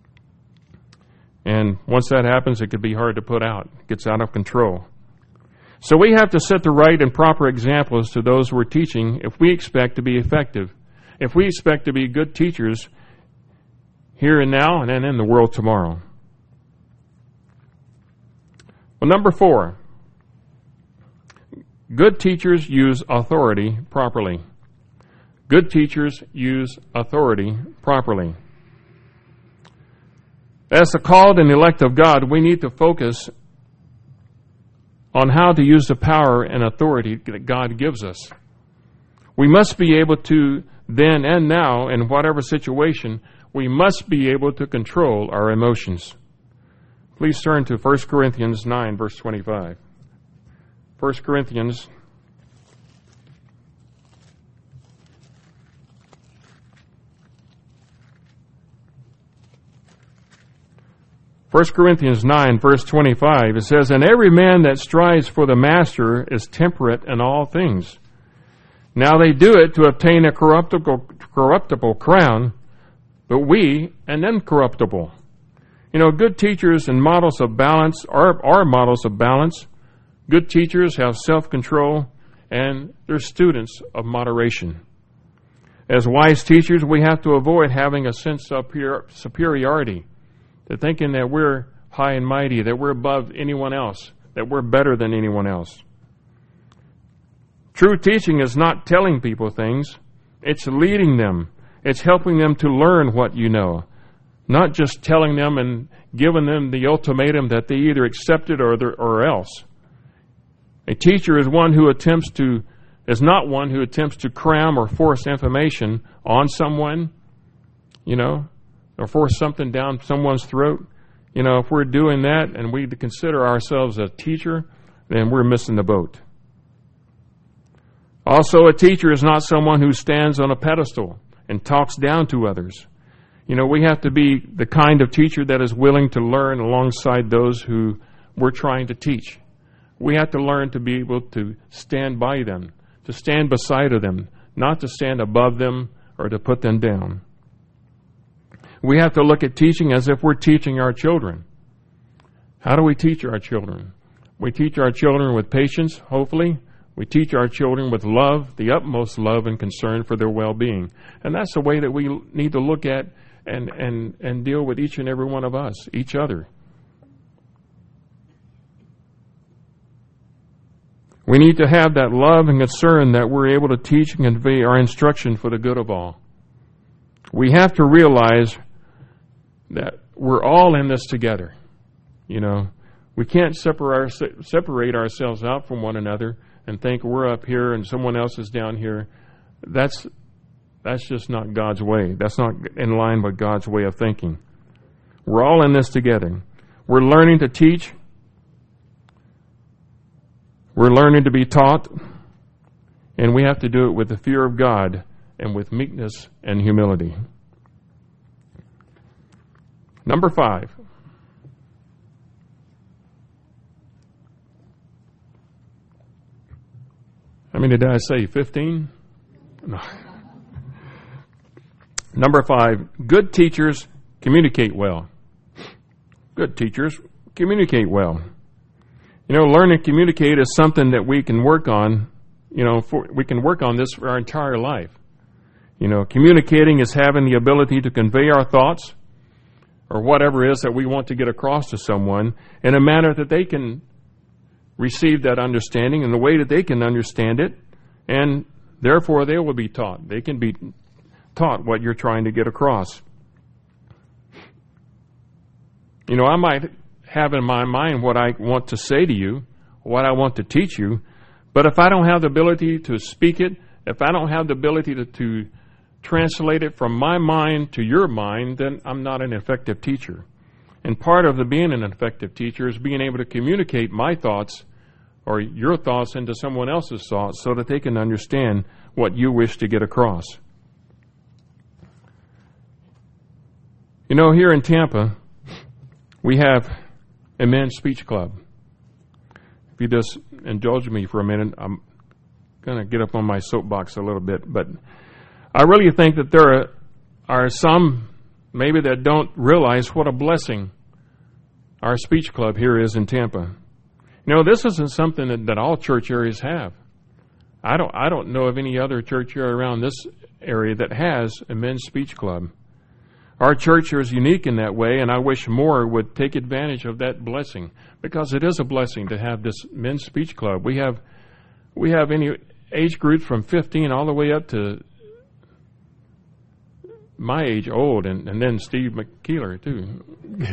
And once that happens, it can be hard to put out. It gets out of control. So we have to set the right and proper examples to those we're teaching if we expect to be effective. If we expect to be good teachers here and now and then in the world tomorrow. Well, number 4. Good teachers use authority properly. Good teachers use authority properly. As the called and elect of God, we need to focus on how to use the power and authority that God gives us. We must be able to, then and now, in whatever situation, we must be able to control our emotions. Please turn to 1 Corinthians 9, verse 25. 1 Corinthians 1 Corinthians 9, verse 25, it says, "And every man that strives for the master is temperate in all things. Now they do it to obtain a corruptible crown, but we an incorruptible." You know, good teachers and models of balance are models of balance. Good teachers have self-control, and they're students of moderation. As wise teachers, we have to avoid having a sense of superiority, to thinking that we're high and mighty, that we're above anyone else, that we're better than anyone else. True teaching is not telling people things. It's leading them. It's helping them to learn what you know, not just telling them and giving them the ultimatum that they either accept it or else. A teacher is not one who attempts to cram or force information on someone, or force something down someone's throat. If we're doing that and we consider ourselves a teacher, then we're missing the boat. Also, a teacher is not someone who stands on a pedestal and talks down to others. We have to be the kind of teacher that is willing to learn alongside those who we're trying to teach. We have to learn to be able to stand by them, to stand beside of them, not to stand above them or to put them down. We have to look at teaching as if we're teaching our children. How do we teach our children? We teach our children with patience, hopefully. We teach our children with love, the utmost love and concern for their well-being. And that's the way that we need to look at and deal with each and every one of us, each other. We need to have that love and concern that we're able to teach and convey our instruction for the good of all. We have to realize that we're all in this together. We can't separate ourselves out from one another and think we're up here and someone else is down here. That's just not God's way. That's not in line with God's way of thinking. We're all in this together. We're learning to teach. We're learning to be taught. And we have to do it with the fear of God and with meekness and humility. Number 5. How many did I say? 15? No. Number 5, good teachers communicate well. Good teachers communicate well. Learning to communicate is something that we can work on. We can work on this for our entire life. Communicating is having the ability to convey our thoughts or whatever it is that we want to get across to someone in a manner that they can receive that understanding in the way that they can understand it, and therefore they will be taught. They can be taught what you're trying to get across. I might have in my mind what I want to say to you, what I want to teach you, but if I don't have the ability to speak it, if I don't have the ability to translate it from my mind to your mind, then I'm not an effective teacher. And part of being an effective teacher is being able to communicate my thoughts or your thoughts into someone else's thoughts so that they can understand what you wish to get across. Here in Tampa, we have a men's speech club. If you just indulge me for a minute, I'm going to get up on my soapbox a little bit, but I really think that there are some maybe that don't realize what a blessing our speech club here is in Tampa. This isn't something that all church areas have. I don't know of any other church area around this area that has a men's speech club. Our church is unique in that way, and I wish more would take advantage of that blessing, because it is a blessing to have this men's speech club. We have any age groups from 15 all the way up to my age, old, and then Steve McKeeler too.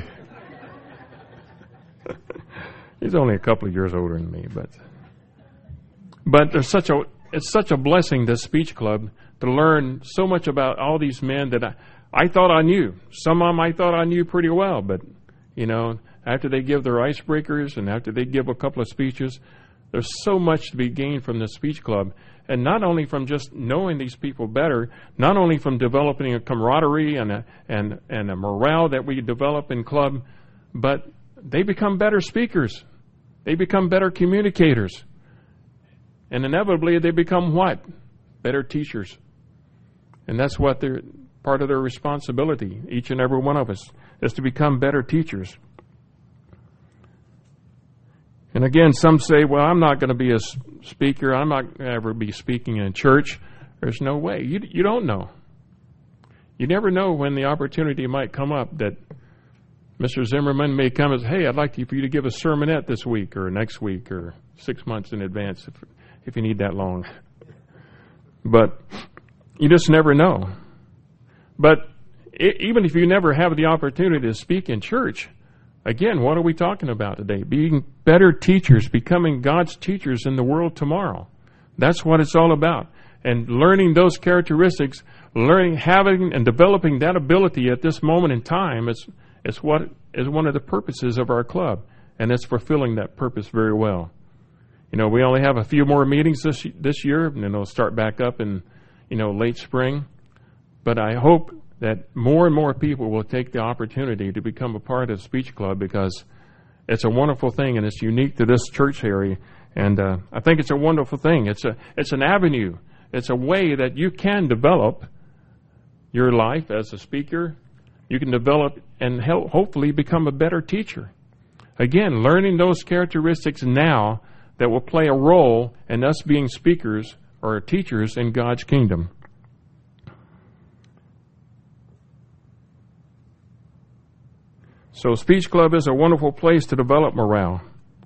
He's only a couple of years older than me, but it's such a blessing, this speech club, to learn so much about all these men that I thought I knew. Some of them I thought I knew pretty well, but after they give their icebreakers and after they give a couple of speeches, there's so much to be gained from the speech club. And not only from just knowing these people better, not only from developing a camaraderie and a morale that we develop in club, but they become better speakers. They become better communicators. And inevitably they become what? Better teachers. And that's what part of their responsibility, each and every one of us, is to become better teachers. And again, some say, well, I'm not going to be a speaker. I'm not going to ever be speaking in church. There's no way. You don't know. You never know when the opportunity might come up that Mr. Zimmerman may come and say, hey, I'd like for you to give a sermonette this week or next week or 6 months in advance if you need that long. But you just never know. But even if you never have the opportunity to speak in church, again, what are we talking about today? Being better teachers, becoming God's teachers in the world tomorrow. That's what it's all about. And learning those characteristics, having and developing that ability at this moment in time is what is one of the purposes of our club. And it's fulfilling that purpose very well. We only have a few more meetings this year, and then it'll start back up in, late spring. But I hope that more and more people will take the opportunity to become a part of Speech Club, because it's a wonderful thing and it's unique to this church area. And I think it's a wonderful thing. It's an avenue. It's a way that you can develop your life as a speaker. You can develop and hopefully become a better teacher. Again, learning those characteristics now that will play a role in us being speakers or teachers in God's kingdom. So Speech Club is a wonderful place to develop morale.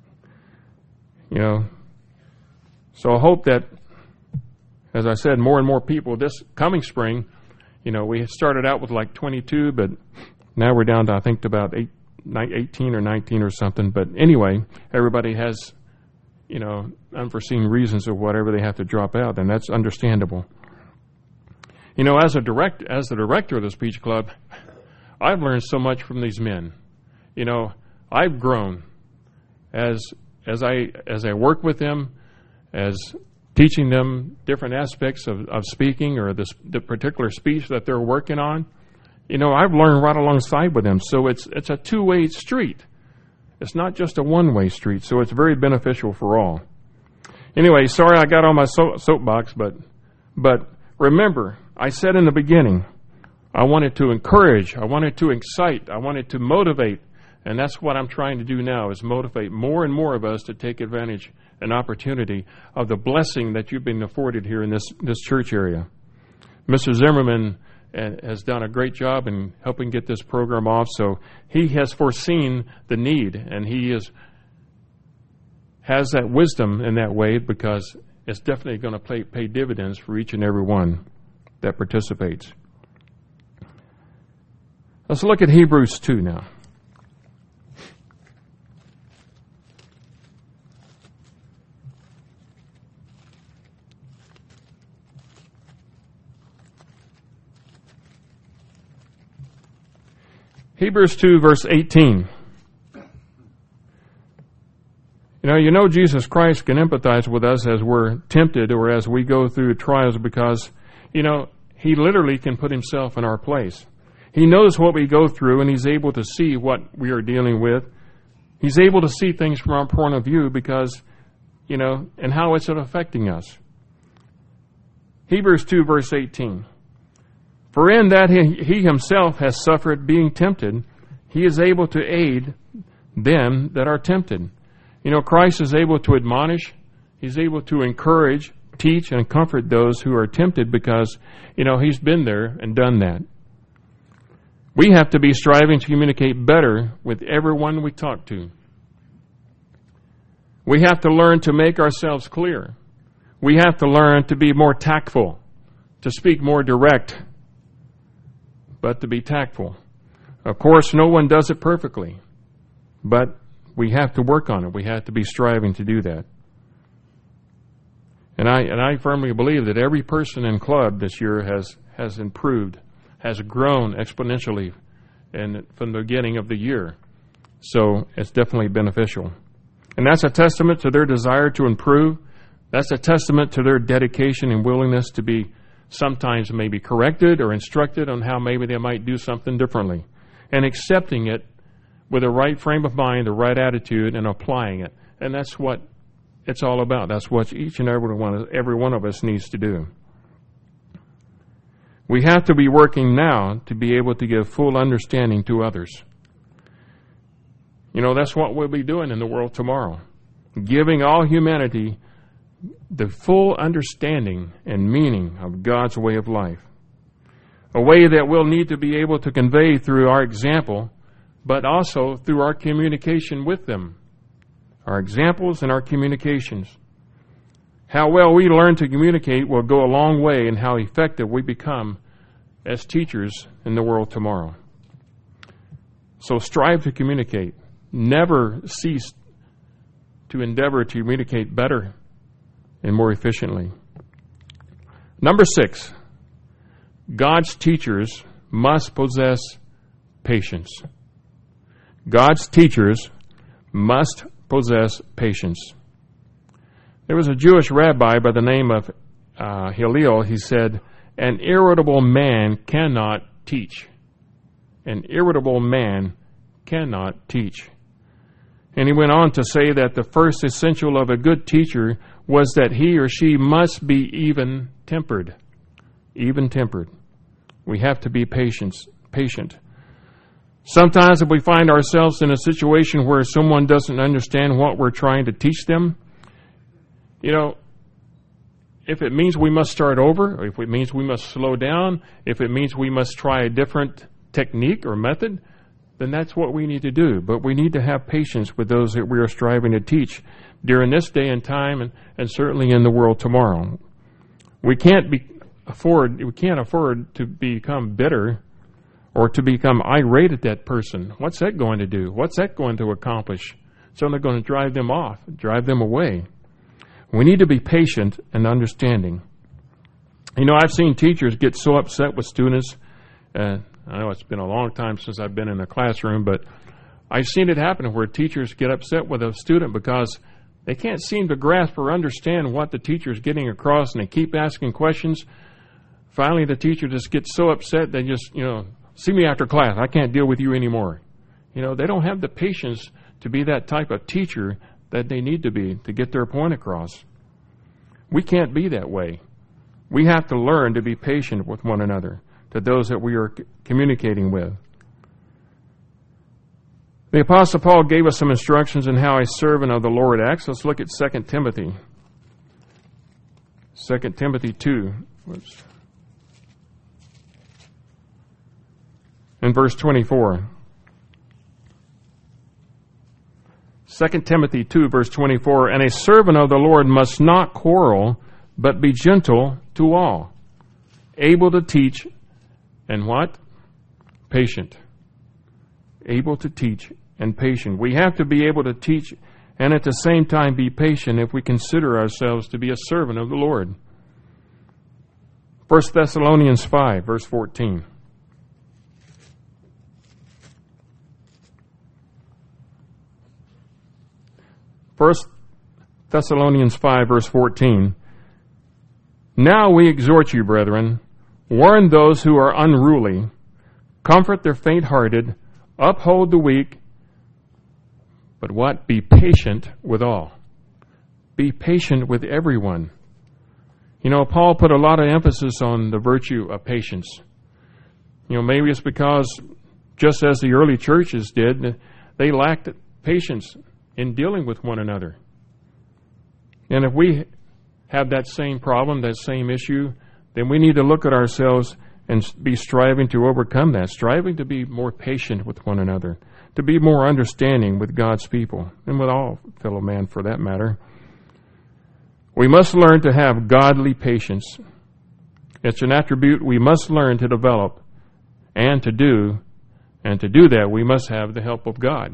So I hope that, as I said, more and more people this coming spring, we started out with like 22, but now we're down to, I think, about 18 or 19 or something. But anyway, everybody has, unforeseen reasons of whatever they have to drop out, and that's understandable. As the director of the Speech Club, I've learned so much from these men. I've grown as I work with them, as teaching them different aspects of speaking or the particular speech that they're working on. I've learned right alongside with them. So it's a two-way street. It's not just a one-way street. So it's very beneficial for all. Anyway, sorry I got on my soapbox, but remember, I said in the beginning, I wanted to encourage, I wanted to excite, I wanted to motivate, and that's what I'm trying to do now, is motivate more and more of us to take advantage and opportunity of the blessing that you've been afforded here in this church area. Mr. Zimmerman has done a great job in helping get this program off, so he has foreseen the need, and he has that wisdom in that way, because it's definitely going to pay dividends for each and every one that participates. Let's look at Hebrews 2 now. Hebrews 2, verse 18. Jesus Christ can empathize with us as we're tempted or as we go through trials, because, He literally can put Himself in our place. He knows what we go through, and He's able to see what we are dealing with. He's able to see things from our point of view because, and how it's affecting us. Hebrews 2, verse 18. For in that he himself has suffered being tempted, he is able to aid them that are tempted. Christ is able to admonish, He's able to encourage, teach, and comfort those who are tempted because, He's been there and done that. We have to be striving to communicate better with everyone we talk to. We have to learn to make ourselves clear. We have to learn to be more tactful, to speak more direct, but to be tactful. Of course, no one does it perfectly, but we have to work on it. We have to be striving to do that. And I firmly believe that every person in club this year has improved, has grown exponentially from the beginning of the year. So it's definitely beneficial. And that's a testament to their desire to improve. That's a testament to their dedication and willingness to be sometimes maybe corrected or instructed on how maybe they might do something differently. And accepting it with the right frame of mind, the right attitude, and applying it. And that's what it's all about. That's what each and every one of us needs to do. We have to be working now to be able to give full understanding to others. That's what we'll be doing in the world tomorrow. Giving all humanity the full understanding and meaning of God's way of life. A way that we'll need to be able to convey through our example, but also through our communication with them. Our examples and our communications. How well we learn to communicate will go a long way in how effective we become as teachers in the world tomorrow. So strive to communicate. Never cease to endeavor to communicate better and more efficiently. Number 6, God's teachers must possess patience. God's teachers must possess patience. There was a Jewish rabbi by the name of Hillel. He said, "An irritable man cannot teach." An irritable man cannot teach. And he went on to say that the first essential of a good teacher was that he or she must be even-tempered. Even-tempered. We have to be patient. Sometimes if we find ourselves in a situation where someone doesn't understand what we're trying to teach them, if it means we must start over, or if it means we must slow down, if it means we must try a different technique or method, then that's what we need to do. But we need to have patience with those that we are striving to teach during this day and time, and certainly in the world tomorrow. We can't afford to become bitter or to become irate at that person. What's that going to do? What's that going to accomplish? It's only going to drive them off, drive them away. We need to be patient and understanding. I've seen teachers get so upset with students. I know it's been a long time since I've been in a classroom, but I've seen it happen where teachers get upset with a student because they can't seem to grasp or understand what the teacher's getting across, and they keep asking questions. Finally, the teacher just gets so upset, they just, see me after class. I can't deal with you anymore. They don't have the patience to be that type of teacher that they need to be to get their point across. We can't be that way. We have to learn to be patient with one another, to those that we are communicating with. The Apostle Paul gave us some instructions on how a servant of the Lord acts. Let's look at 2 Timothy. 2 Timothy 2. In verse 24. 2 Timothy 2, verse 24, "And a servant of the Lord must not quarrel, but be gentle to all, able to teach," and what? Patient. Able to teach and patient. We have to be able to teach and at the same time be patient if we consider ourselves to be a servant of the Lord. 1 Thessalonians 5, verse 14. 1 Thessalonians 5, verse 14. "Now we exhort you, brethren, warn those who are unruly, comfort the faint-hearted, uphold the weak, but what? Be patient with all." Be patient with everyone. Paul put a lot of emphasis on the virtue of patience. Maybe it's because, just as the early churches did, they lacked patience in dealing with one another. And if we have that same problem, that same issue, then we need to look at ourselves and be striving to overcome that, striving to be more patient with one another, to be more understanding with God's people, and with all fellow man for that matter. We must learn to have godly patience. It's an attribute we must learn to develop and to do. And to do that, we must have the help of God.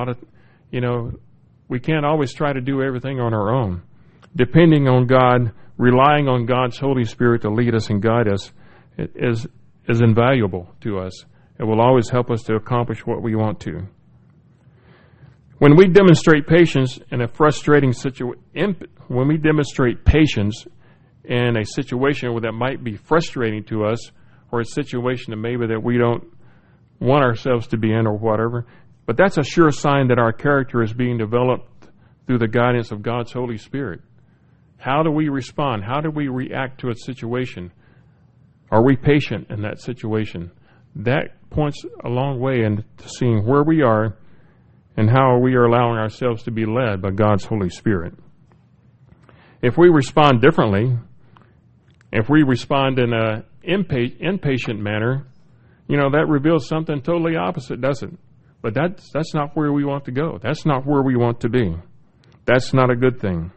We can't always try to do everything on our own. Depending on God, relying on God's Holy Spirit to lead us and guide us is invaluable to us. It will always help us to accomplish what we want to. When we demonstrate patience in a frustrating when we demonstrate patience in a situation that might be frustrating to us, or a situation that maybe that we don't want ourselves to be in or whatever, but that's a sure sign that our character is being developed through the guidance of God's Holy Spirit. How do we respond? How do we react to a situation? Are we patient in that situation? That points a long way into seeing where we are and how we are allowing ourselves to be led by God's Holy Spirit. If we respond differently, if we respond in an impatient manner, that reveals something totally opposite, doesn't it? But that's not where we want to go. That's not where we want to be. That's not a good thing.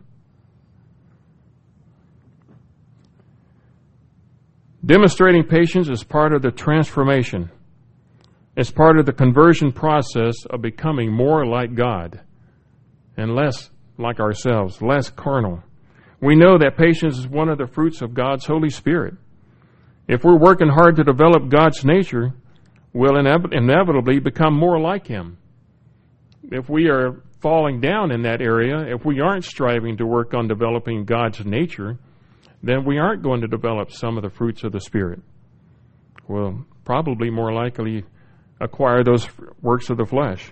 Demonstrating patience is part of the transformation. It's part of the conversion process of becoming more like God and less like ourselves, less carnal. We know that patience is one of the fruits of God's Holy Spirit. If we're working hard to develop God's nature, we'll inevitably become more like Him. If we are falling down in that area, if we aren't striving to work on developing God's nature, then we aren't going to develop some of the fruits of the Spirit. We'll probably more likely acquire those works of the flesh.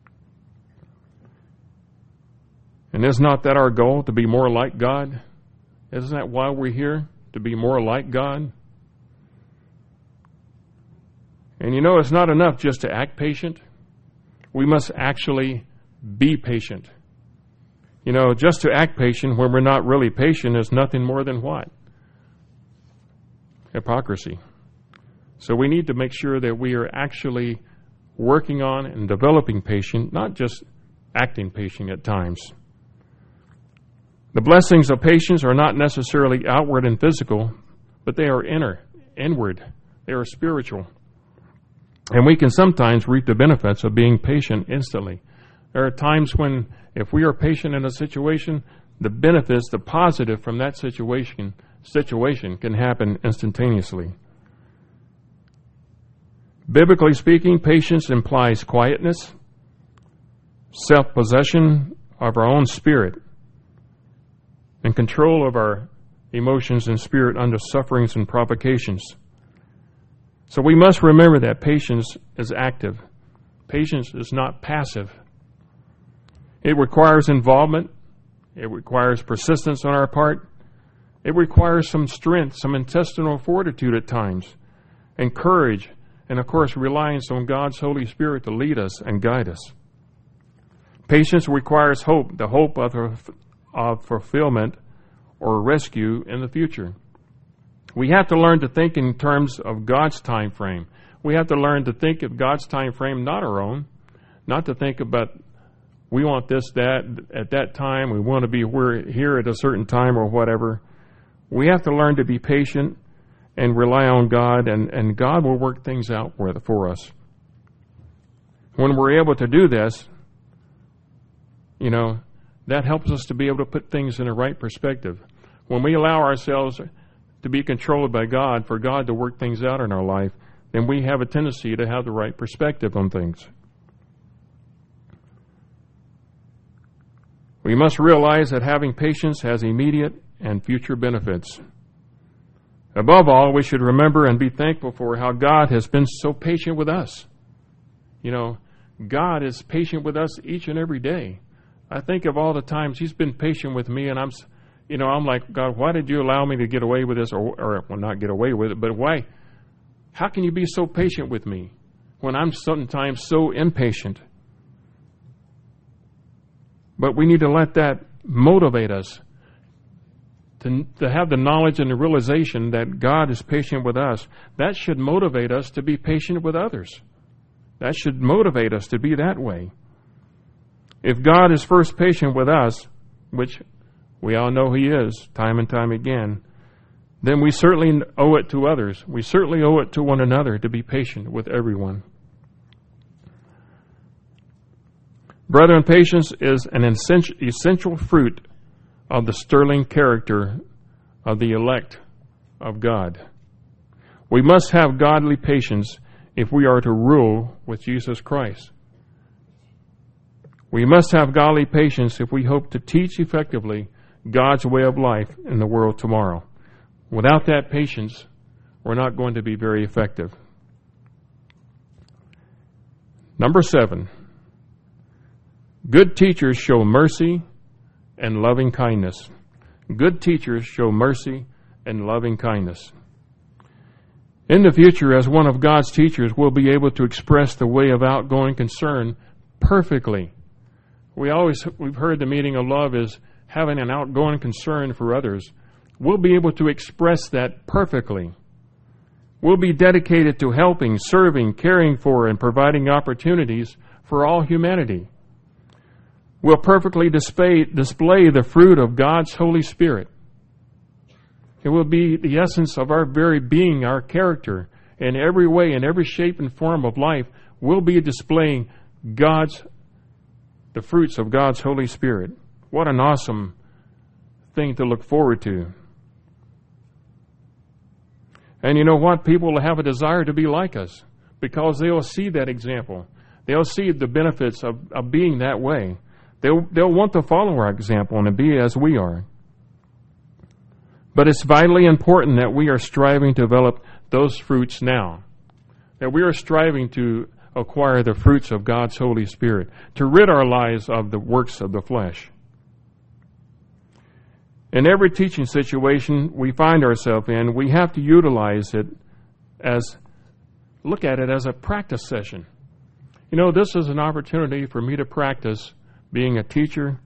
And is not that our goal, to be more like God? Isn't that why we're here? To be more like God? And it's not enough just to act patient. We must actually be patient. Just to act patient when we're not really patient is nothing more than what? Hypocrisy. So we need to make sure that we are actually working on and developing patience, not just acting patient at times. The blessings of patience are not necessarily outward and physical, but they are inward. They are spiritual. And we can sometimes reap the benefits of being patient instantly. There are times when, if we are patient in a situation, the benefits, the positive from that situation can happen instantaneously. Biblically speaking, patience implies quietness, self-possession of our own spirit, and control of our emotions and spirit under sufferings and provocations. So we must remember that patience is active. Patience is not passive. It requires involvement. It requires persistence on our part. It requires some strength, some intestinal fortitude at times, and courage, and of course reliance on God's Holy Spirit to lead us and guide us. Patience requires hope, the hope of fulfillment or rescue in the future. We have to learn to think in terms of God's time frame. We have to learn to think of God's time frame, not our own. Not to think about, we want this, that, at that time, we want to be here at a certain time or whatever. We have to learn to be patient and rely on God, and God will work things out for us. When we're able to do this, that helps us to be able to put things in the right perspective. When we allow ourselves to be controlled by God, for God to work things out in our life, then we have a tendency to have the right perspective on things. We must realize that having patience has immediate and future benefits. Above all, we should remember and be thankful for how God has been so patient with us. God is patient with us each and every day. I think of all the times He's been patient with me, and I'm like, God, why did you allow me to get away with this? Or not get away with it, but why? How can you be so patient with me when I'm sometimes so impatient? But we need to let that motivate us to have the knowledge and the realization that God is patient with us. That should motivate us to be patient with others. That should motivate us to be that way. If God is first patient with us, which we all know He is, time and time again, then we certainly owe it to others. We certainly owe it to one another to be patient with everyone. Brethren, patience is an essential fruit of the sterling character of the elect of God. We must have godly patience if we are to rule with Jesus Christ. We must have godly patience if we hope to teach effectively God's way of life in the world tomorrow. Without that patience, we're not going to be very effective. Number 7, good teachers show mercy and loving kindness. Good teachers show mercy and loving kindness. In the future, as one of God's teachers, we'll be able to express the way of outgoing concern perfectly. We've heard the meaning of love is having an outgoing concern for others, we'll be able to express that perfectly. We'll be dedicated to helping, serving, caring for, and providing opportunities for all humanity. We'll perfectly display the fruit of God's Holy Spirit. It will be the essence of our very being, our character. In every way, in every shape and form of life, we'll be displaying the fruits of God's Holy Spirit. What an awesome thing to look forward to. And you know what? People will have a desire to be like us because they'll see that example. They'll see the benefits of being that way. They'll want to follow our example and to be as we are. But it's vitally important that we are striving to develop those fruits now. That we are striving to acquire the fruits of God's Holy Spirit, to rid our lives of the works of the flesh. In every teaching situation we find ourselves in, we have to utilize it look at it as a practice session. You know, this is an opportunity for me to practice being a teacher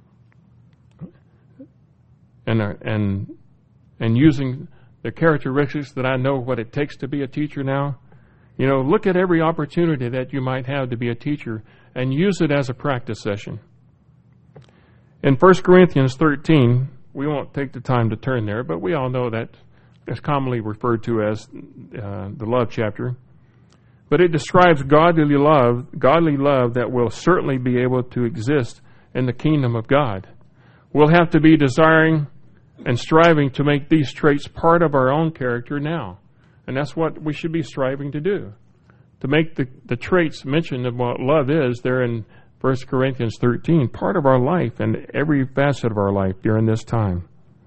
and using the characteristics that I know what it takes to be a teacher now. You know, look at every opportunity that you might have to be a teacher and use it as a practice session. In 1 Corinthians 13, we won't take the time to turn there, but we all know that it's commonly referred to as the love chapter. But it describes godly love that will certainly be able to exist in the kingdom of God. We'll have to be desiring and striving to make these traits part of our own character now. And that's what we should be striving to do. To make the traits mentioned of what love is there in 1 Corinthians 13 part of our life and every facet of our life during this time.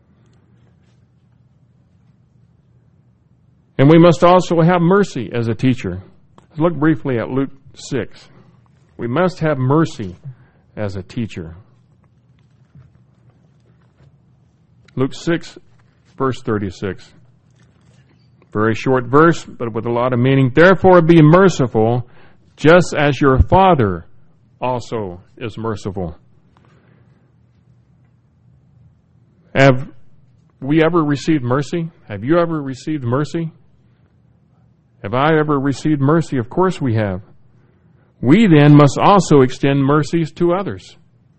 And we must also have mercy as a teacher. Let's look briefly at Luke 6. We must have mercy as a teacher. Luke 6, verse 36. Very short verse, but with a lot of meaning. Therefore be merciful, just as your Father also is merciful. Have we ever received mercy? Have you ever received mercy? Have I ever received mercy? Of course we have. We then must also extend mercies to others.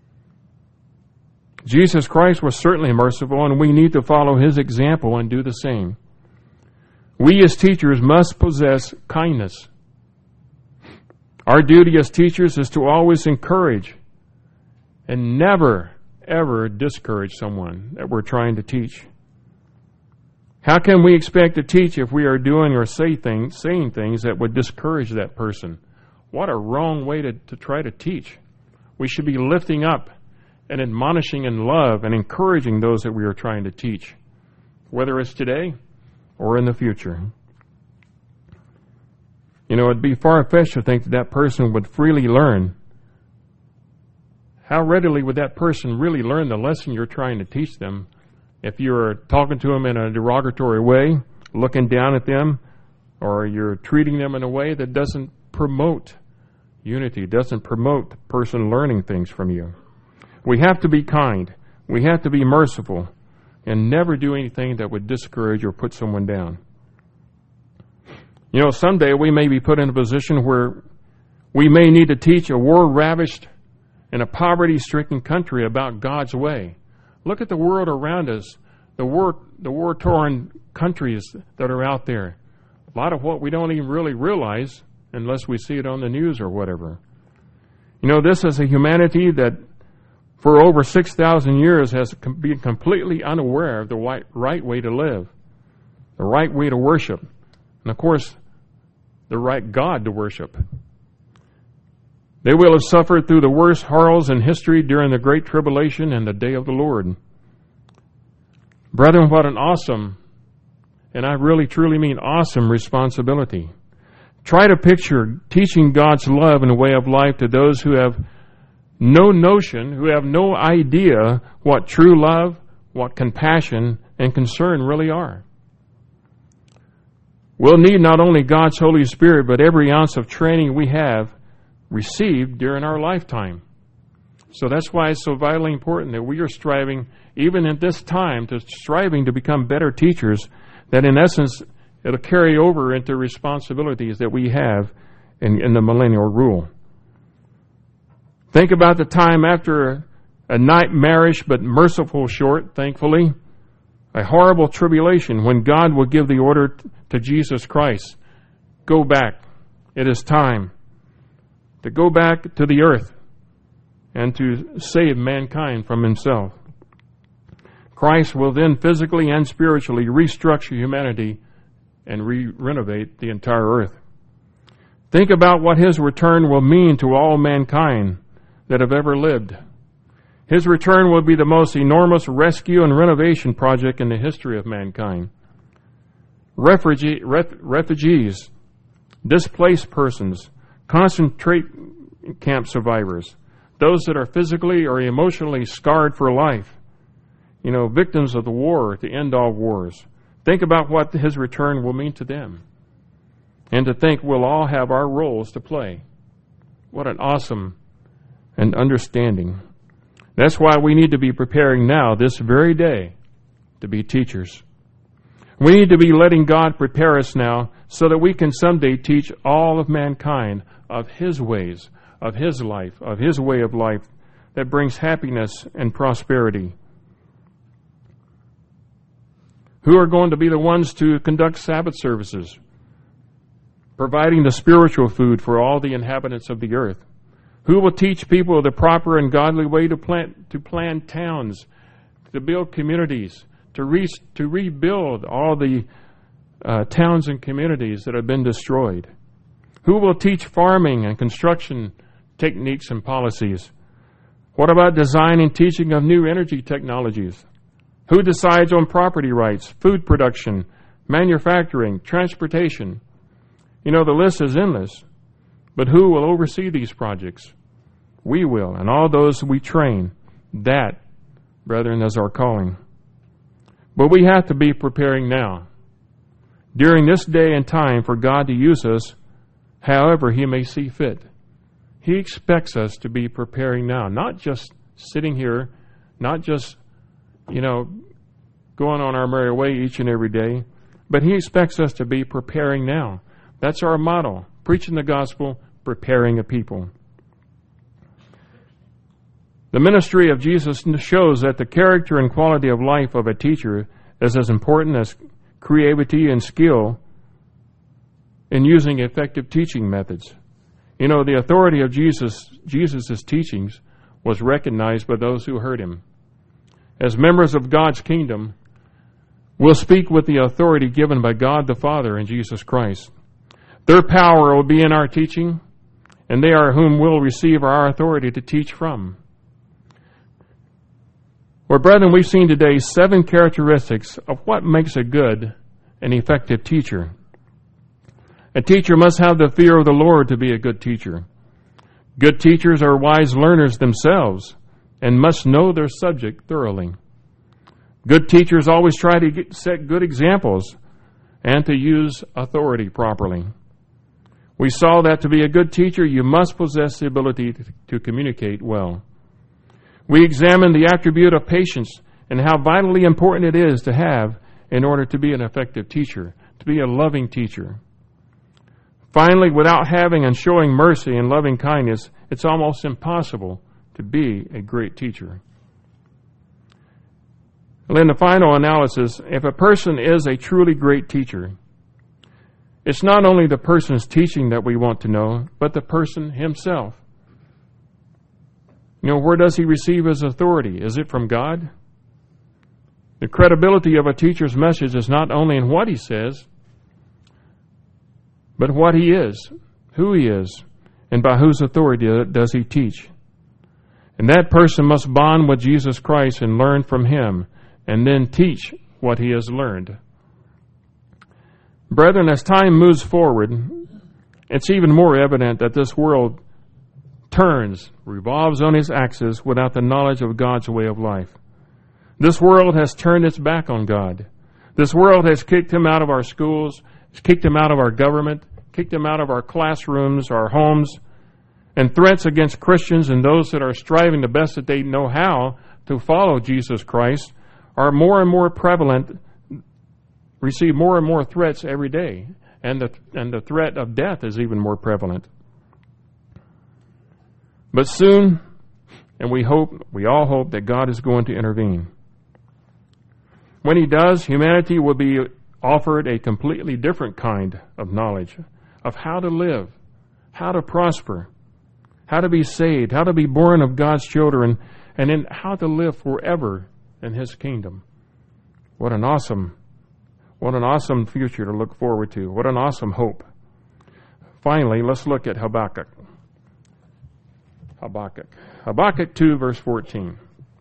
Jesus Christ was certainly merciful, and we need to follow His example and do the same. We as teachers must possess kindness. Our duty as teachers is to always encourage and never, ever discourage someone that we're trying to teach. How can we expect to teach if we are doing or saying things that would discourage that person? What a wrong way to try to teach. We should be lifting up and admonishing in love and encouraging those that we are trying to teach, whether it's today or in the future. You know, it'd be far-fetched to think that person would freely learn. How readily would that person really learn the lesson you're trying to teach them if you're talking to them in a derogatory way, looking down at them, or you're treating them in a way that doesn't promote unity, doesn't promote the person learning things from you? We have to be kind. We have to be merciful and never do anything that would discourage or put someone down. You know, someday we may be put in a position where we may need to teach a war-ravished and a poverty-stricken country about God's way. Look at the world around us, the war-torn countries that are out there. A lot of what we don't even really realize unless we see it on the news or whatever. You know, this is a humanity that for over 6,000 years has been completely unaware of the right way to live, the right way to worship, and of course, the right God to worship. They will have suffered through the worst horrors in history during the Great Tribulation and the Day of the Lord. Brethren, what an awesome, and I really truly mean awesome, responsibility. Try to picture teaching God's love and way of life to those who have no notion, who have no idea what true love, what compassion and concern really are. We'll need not only God's Holy Spirit, but every ounce of training we have received during our lifetime. So that's why it's so vitally important that we are striving, even at this time, to become better teachers, that in essence, it'll carry over into responsibilities that we have in the millennial rule. Think about the time after a nightmarish but merciful short, thankfully, a horrible tribulation, when God will give the order to Jesus Christ, go back. It is time to go back to the earth and to save mankind from himself. Christ will then physically and spiritually restructure humanity and renovate the entire earth. Think about what his return will mean to all mankind that have ever lived. His return will be the most enormous rescue and renovation project in the history of mankind. Refugees, displaced persons, concentration camp survivors, those that are physically or emotionally scarred for life, victims of the war to end all wars. Think about what his return will mean to them. And to think we'll all have our roles to play. What an awesome and understanding. That's why we need to be preparing now, this very day, to be teachers. We need to be letting God prepare us now so that we can someday teach all of mankind of his ways, of his life, of his way of life that brings happiness and prosperity. Who are going to be the ones to conduct Sabbath services, providing the spiritual food for all the inhabitants of the earth? Who will teach people the proper and godly way to plan towns, to build communities, to rebuild all the towns and communities that have been destroyed? Who will teach farming and construction techniques and policies? What about design and teaching of new energy technologies? Who decides on property rights, food production, manufacturing, transportation? The list is endless. But who will oversee these projects? We will, and all those we train. That, brethren, is our calling. But we have to be preparing now, during this day and time, for God to use us however he may see fit. He expects us to be preparing now, not just sitting here, not just, going on our merry way each and every day, but he expects us to be preparing now. That's our motto. Preaching the gospel, preparing a people. The ministry of Jesus shows that the character and quality of life of a teacher is as important as creativity and skill in using effective teaching methods. The authority of Jesus' teachings was recognized by those who heard him. As members of God's kingdom, we'll speak with the authority given by God the Father and Jesus Christ. Their power will be in our teaching, and they are whom we'll receive our authority to teach from. Well, brethren, we've seen today 7 characteristics of what makes a good and effective teacher. A teacher must have the fear of the Lord to be a good teacher. Good teachers are wise learners themselves and must know their subject thoroughly. Good teachers always try to set good examples and to use authority properly. We saw that to be a good teacher, you must possess the ability to communicate well. We examined the attribute of patience and how vitally important it is to have in order to be an effective teacher, to be a loving teacher. Finally, without having and showing mercy and loving kindness, it's almost impossible to be a great teacher. Well, in the final analysis, if a person is a truly great teacher, it's not only the person's teaching that we want to know, but the person himself. Where does he receive his authority? Is it from God? The credibility of a teacher's message is not only in what he says, but what he is, who he is, and by whose authority does he teach. And that person must bond with Jesus Christ and learn from him, and then teach what he has learned. Brethren, as time moves forward, it's even more evident that this world revolves on its axis without the knowledge of God's way of life. This world has turned its back on God. This world has kicked him out of our schools, has kicked him out of our government, kicked him out of our classrooms, our homes, And threats against Christians and those that are striving the best that they know how to follow Jesus Christ are more and more prevalent, receive more and more threats every day. And the threat of death is even more prevalent. But soon, and we all hope that God is going to intervene. When He does, humanity will be offered a completely different kind of knowledge of how to live, how to prosper, how to be saved, how to be born of God's children, and then how to live forever in His kingdom. What an awesome future to look forward to. What an awesome hope. Finally, let's look at Habakkuk. Habakkuk 2, verse 14.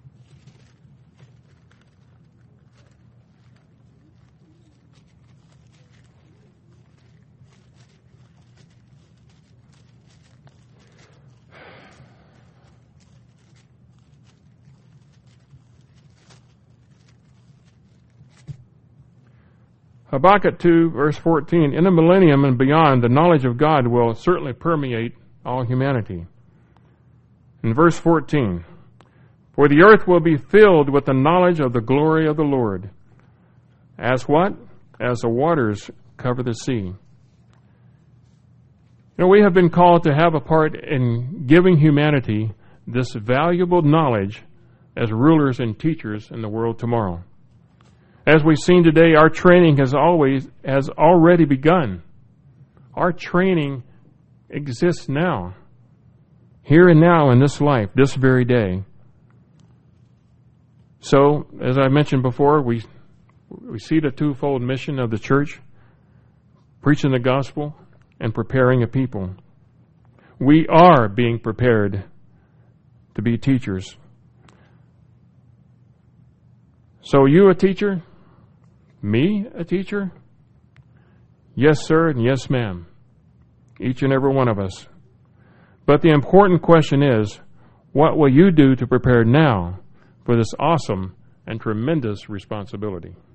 Habakkuk 2, verse 14, in the millennium and beyond, the knowledge of God will certainly permeate all humanity. In verse 14, for the earth will be filled with the knowledge of the glory of the Lord. As what? As the waters cover the sea. We have been called to have a part in giving humanity this valuable knowledge as rulers and teachers in the world tomorrow. As we've seen today, our training has already begun. Our training exists now, here and now in this life, this very day. So, as I mentioned before, we see the twofold mission of the church, preaching the gospel and preparing a people. We are being prepared to be teachers. So you a teacher? Me a teacher? Yes, sir, and yes, ma'am. Each and every one of us. But the important question is, what will you do to prepare now for this awesome and tremendous responsibility?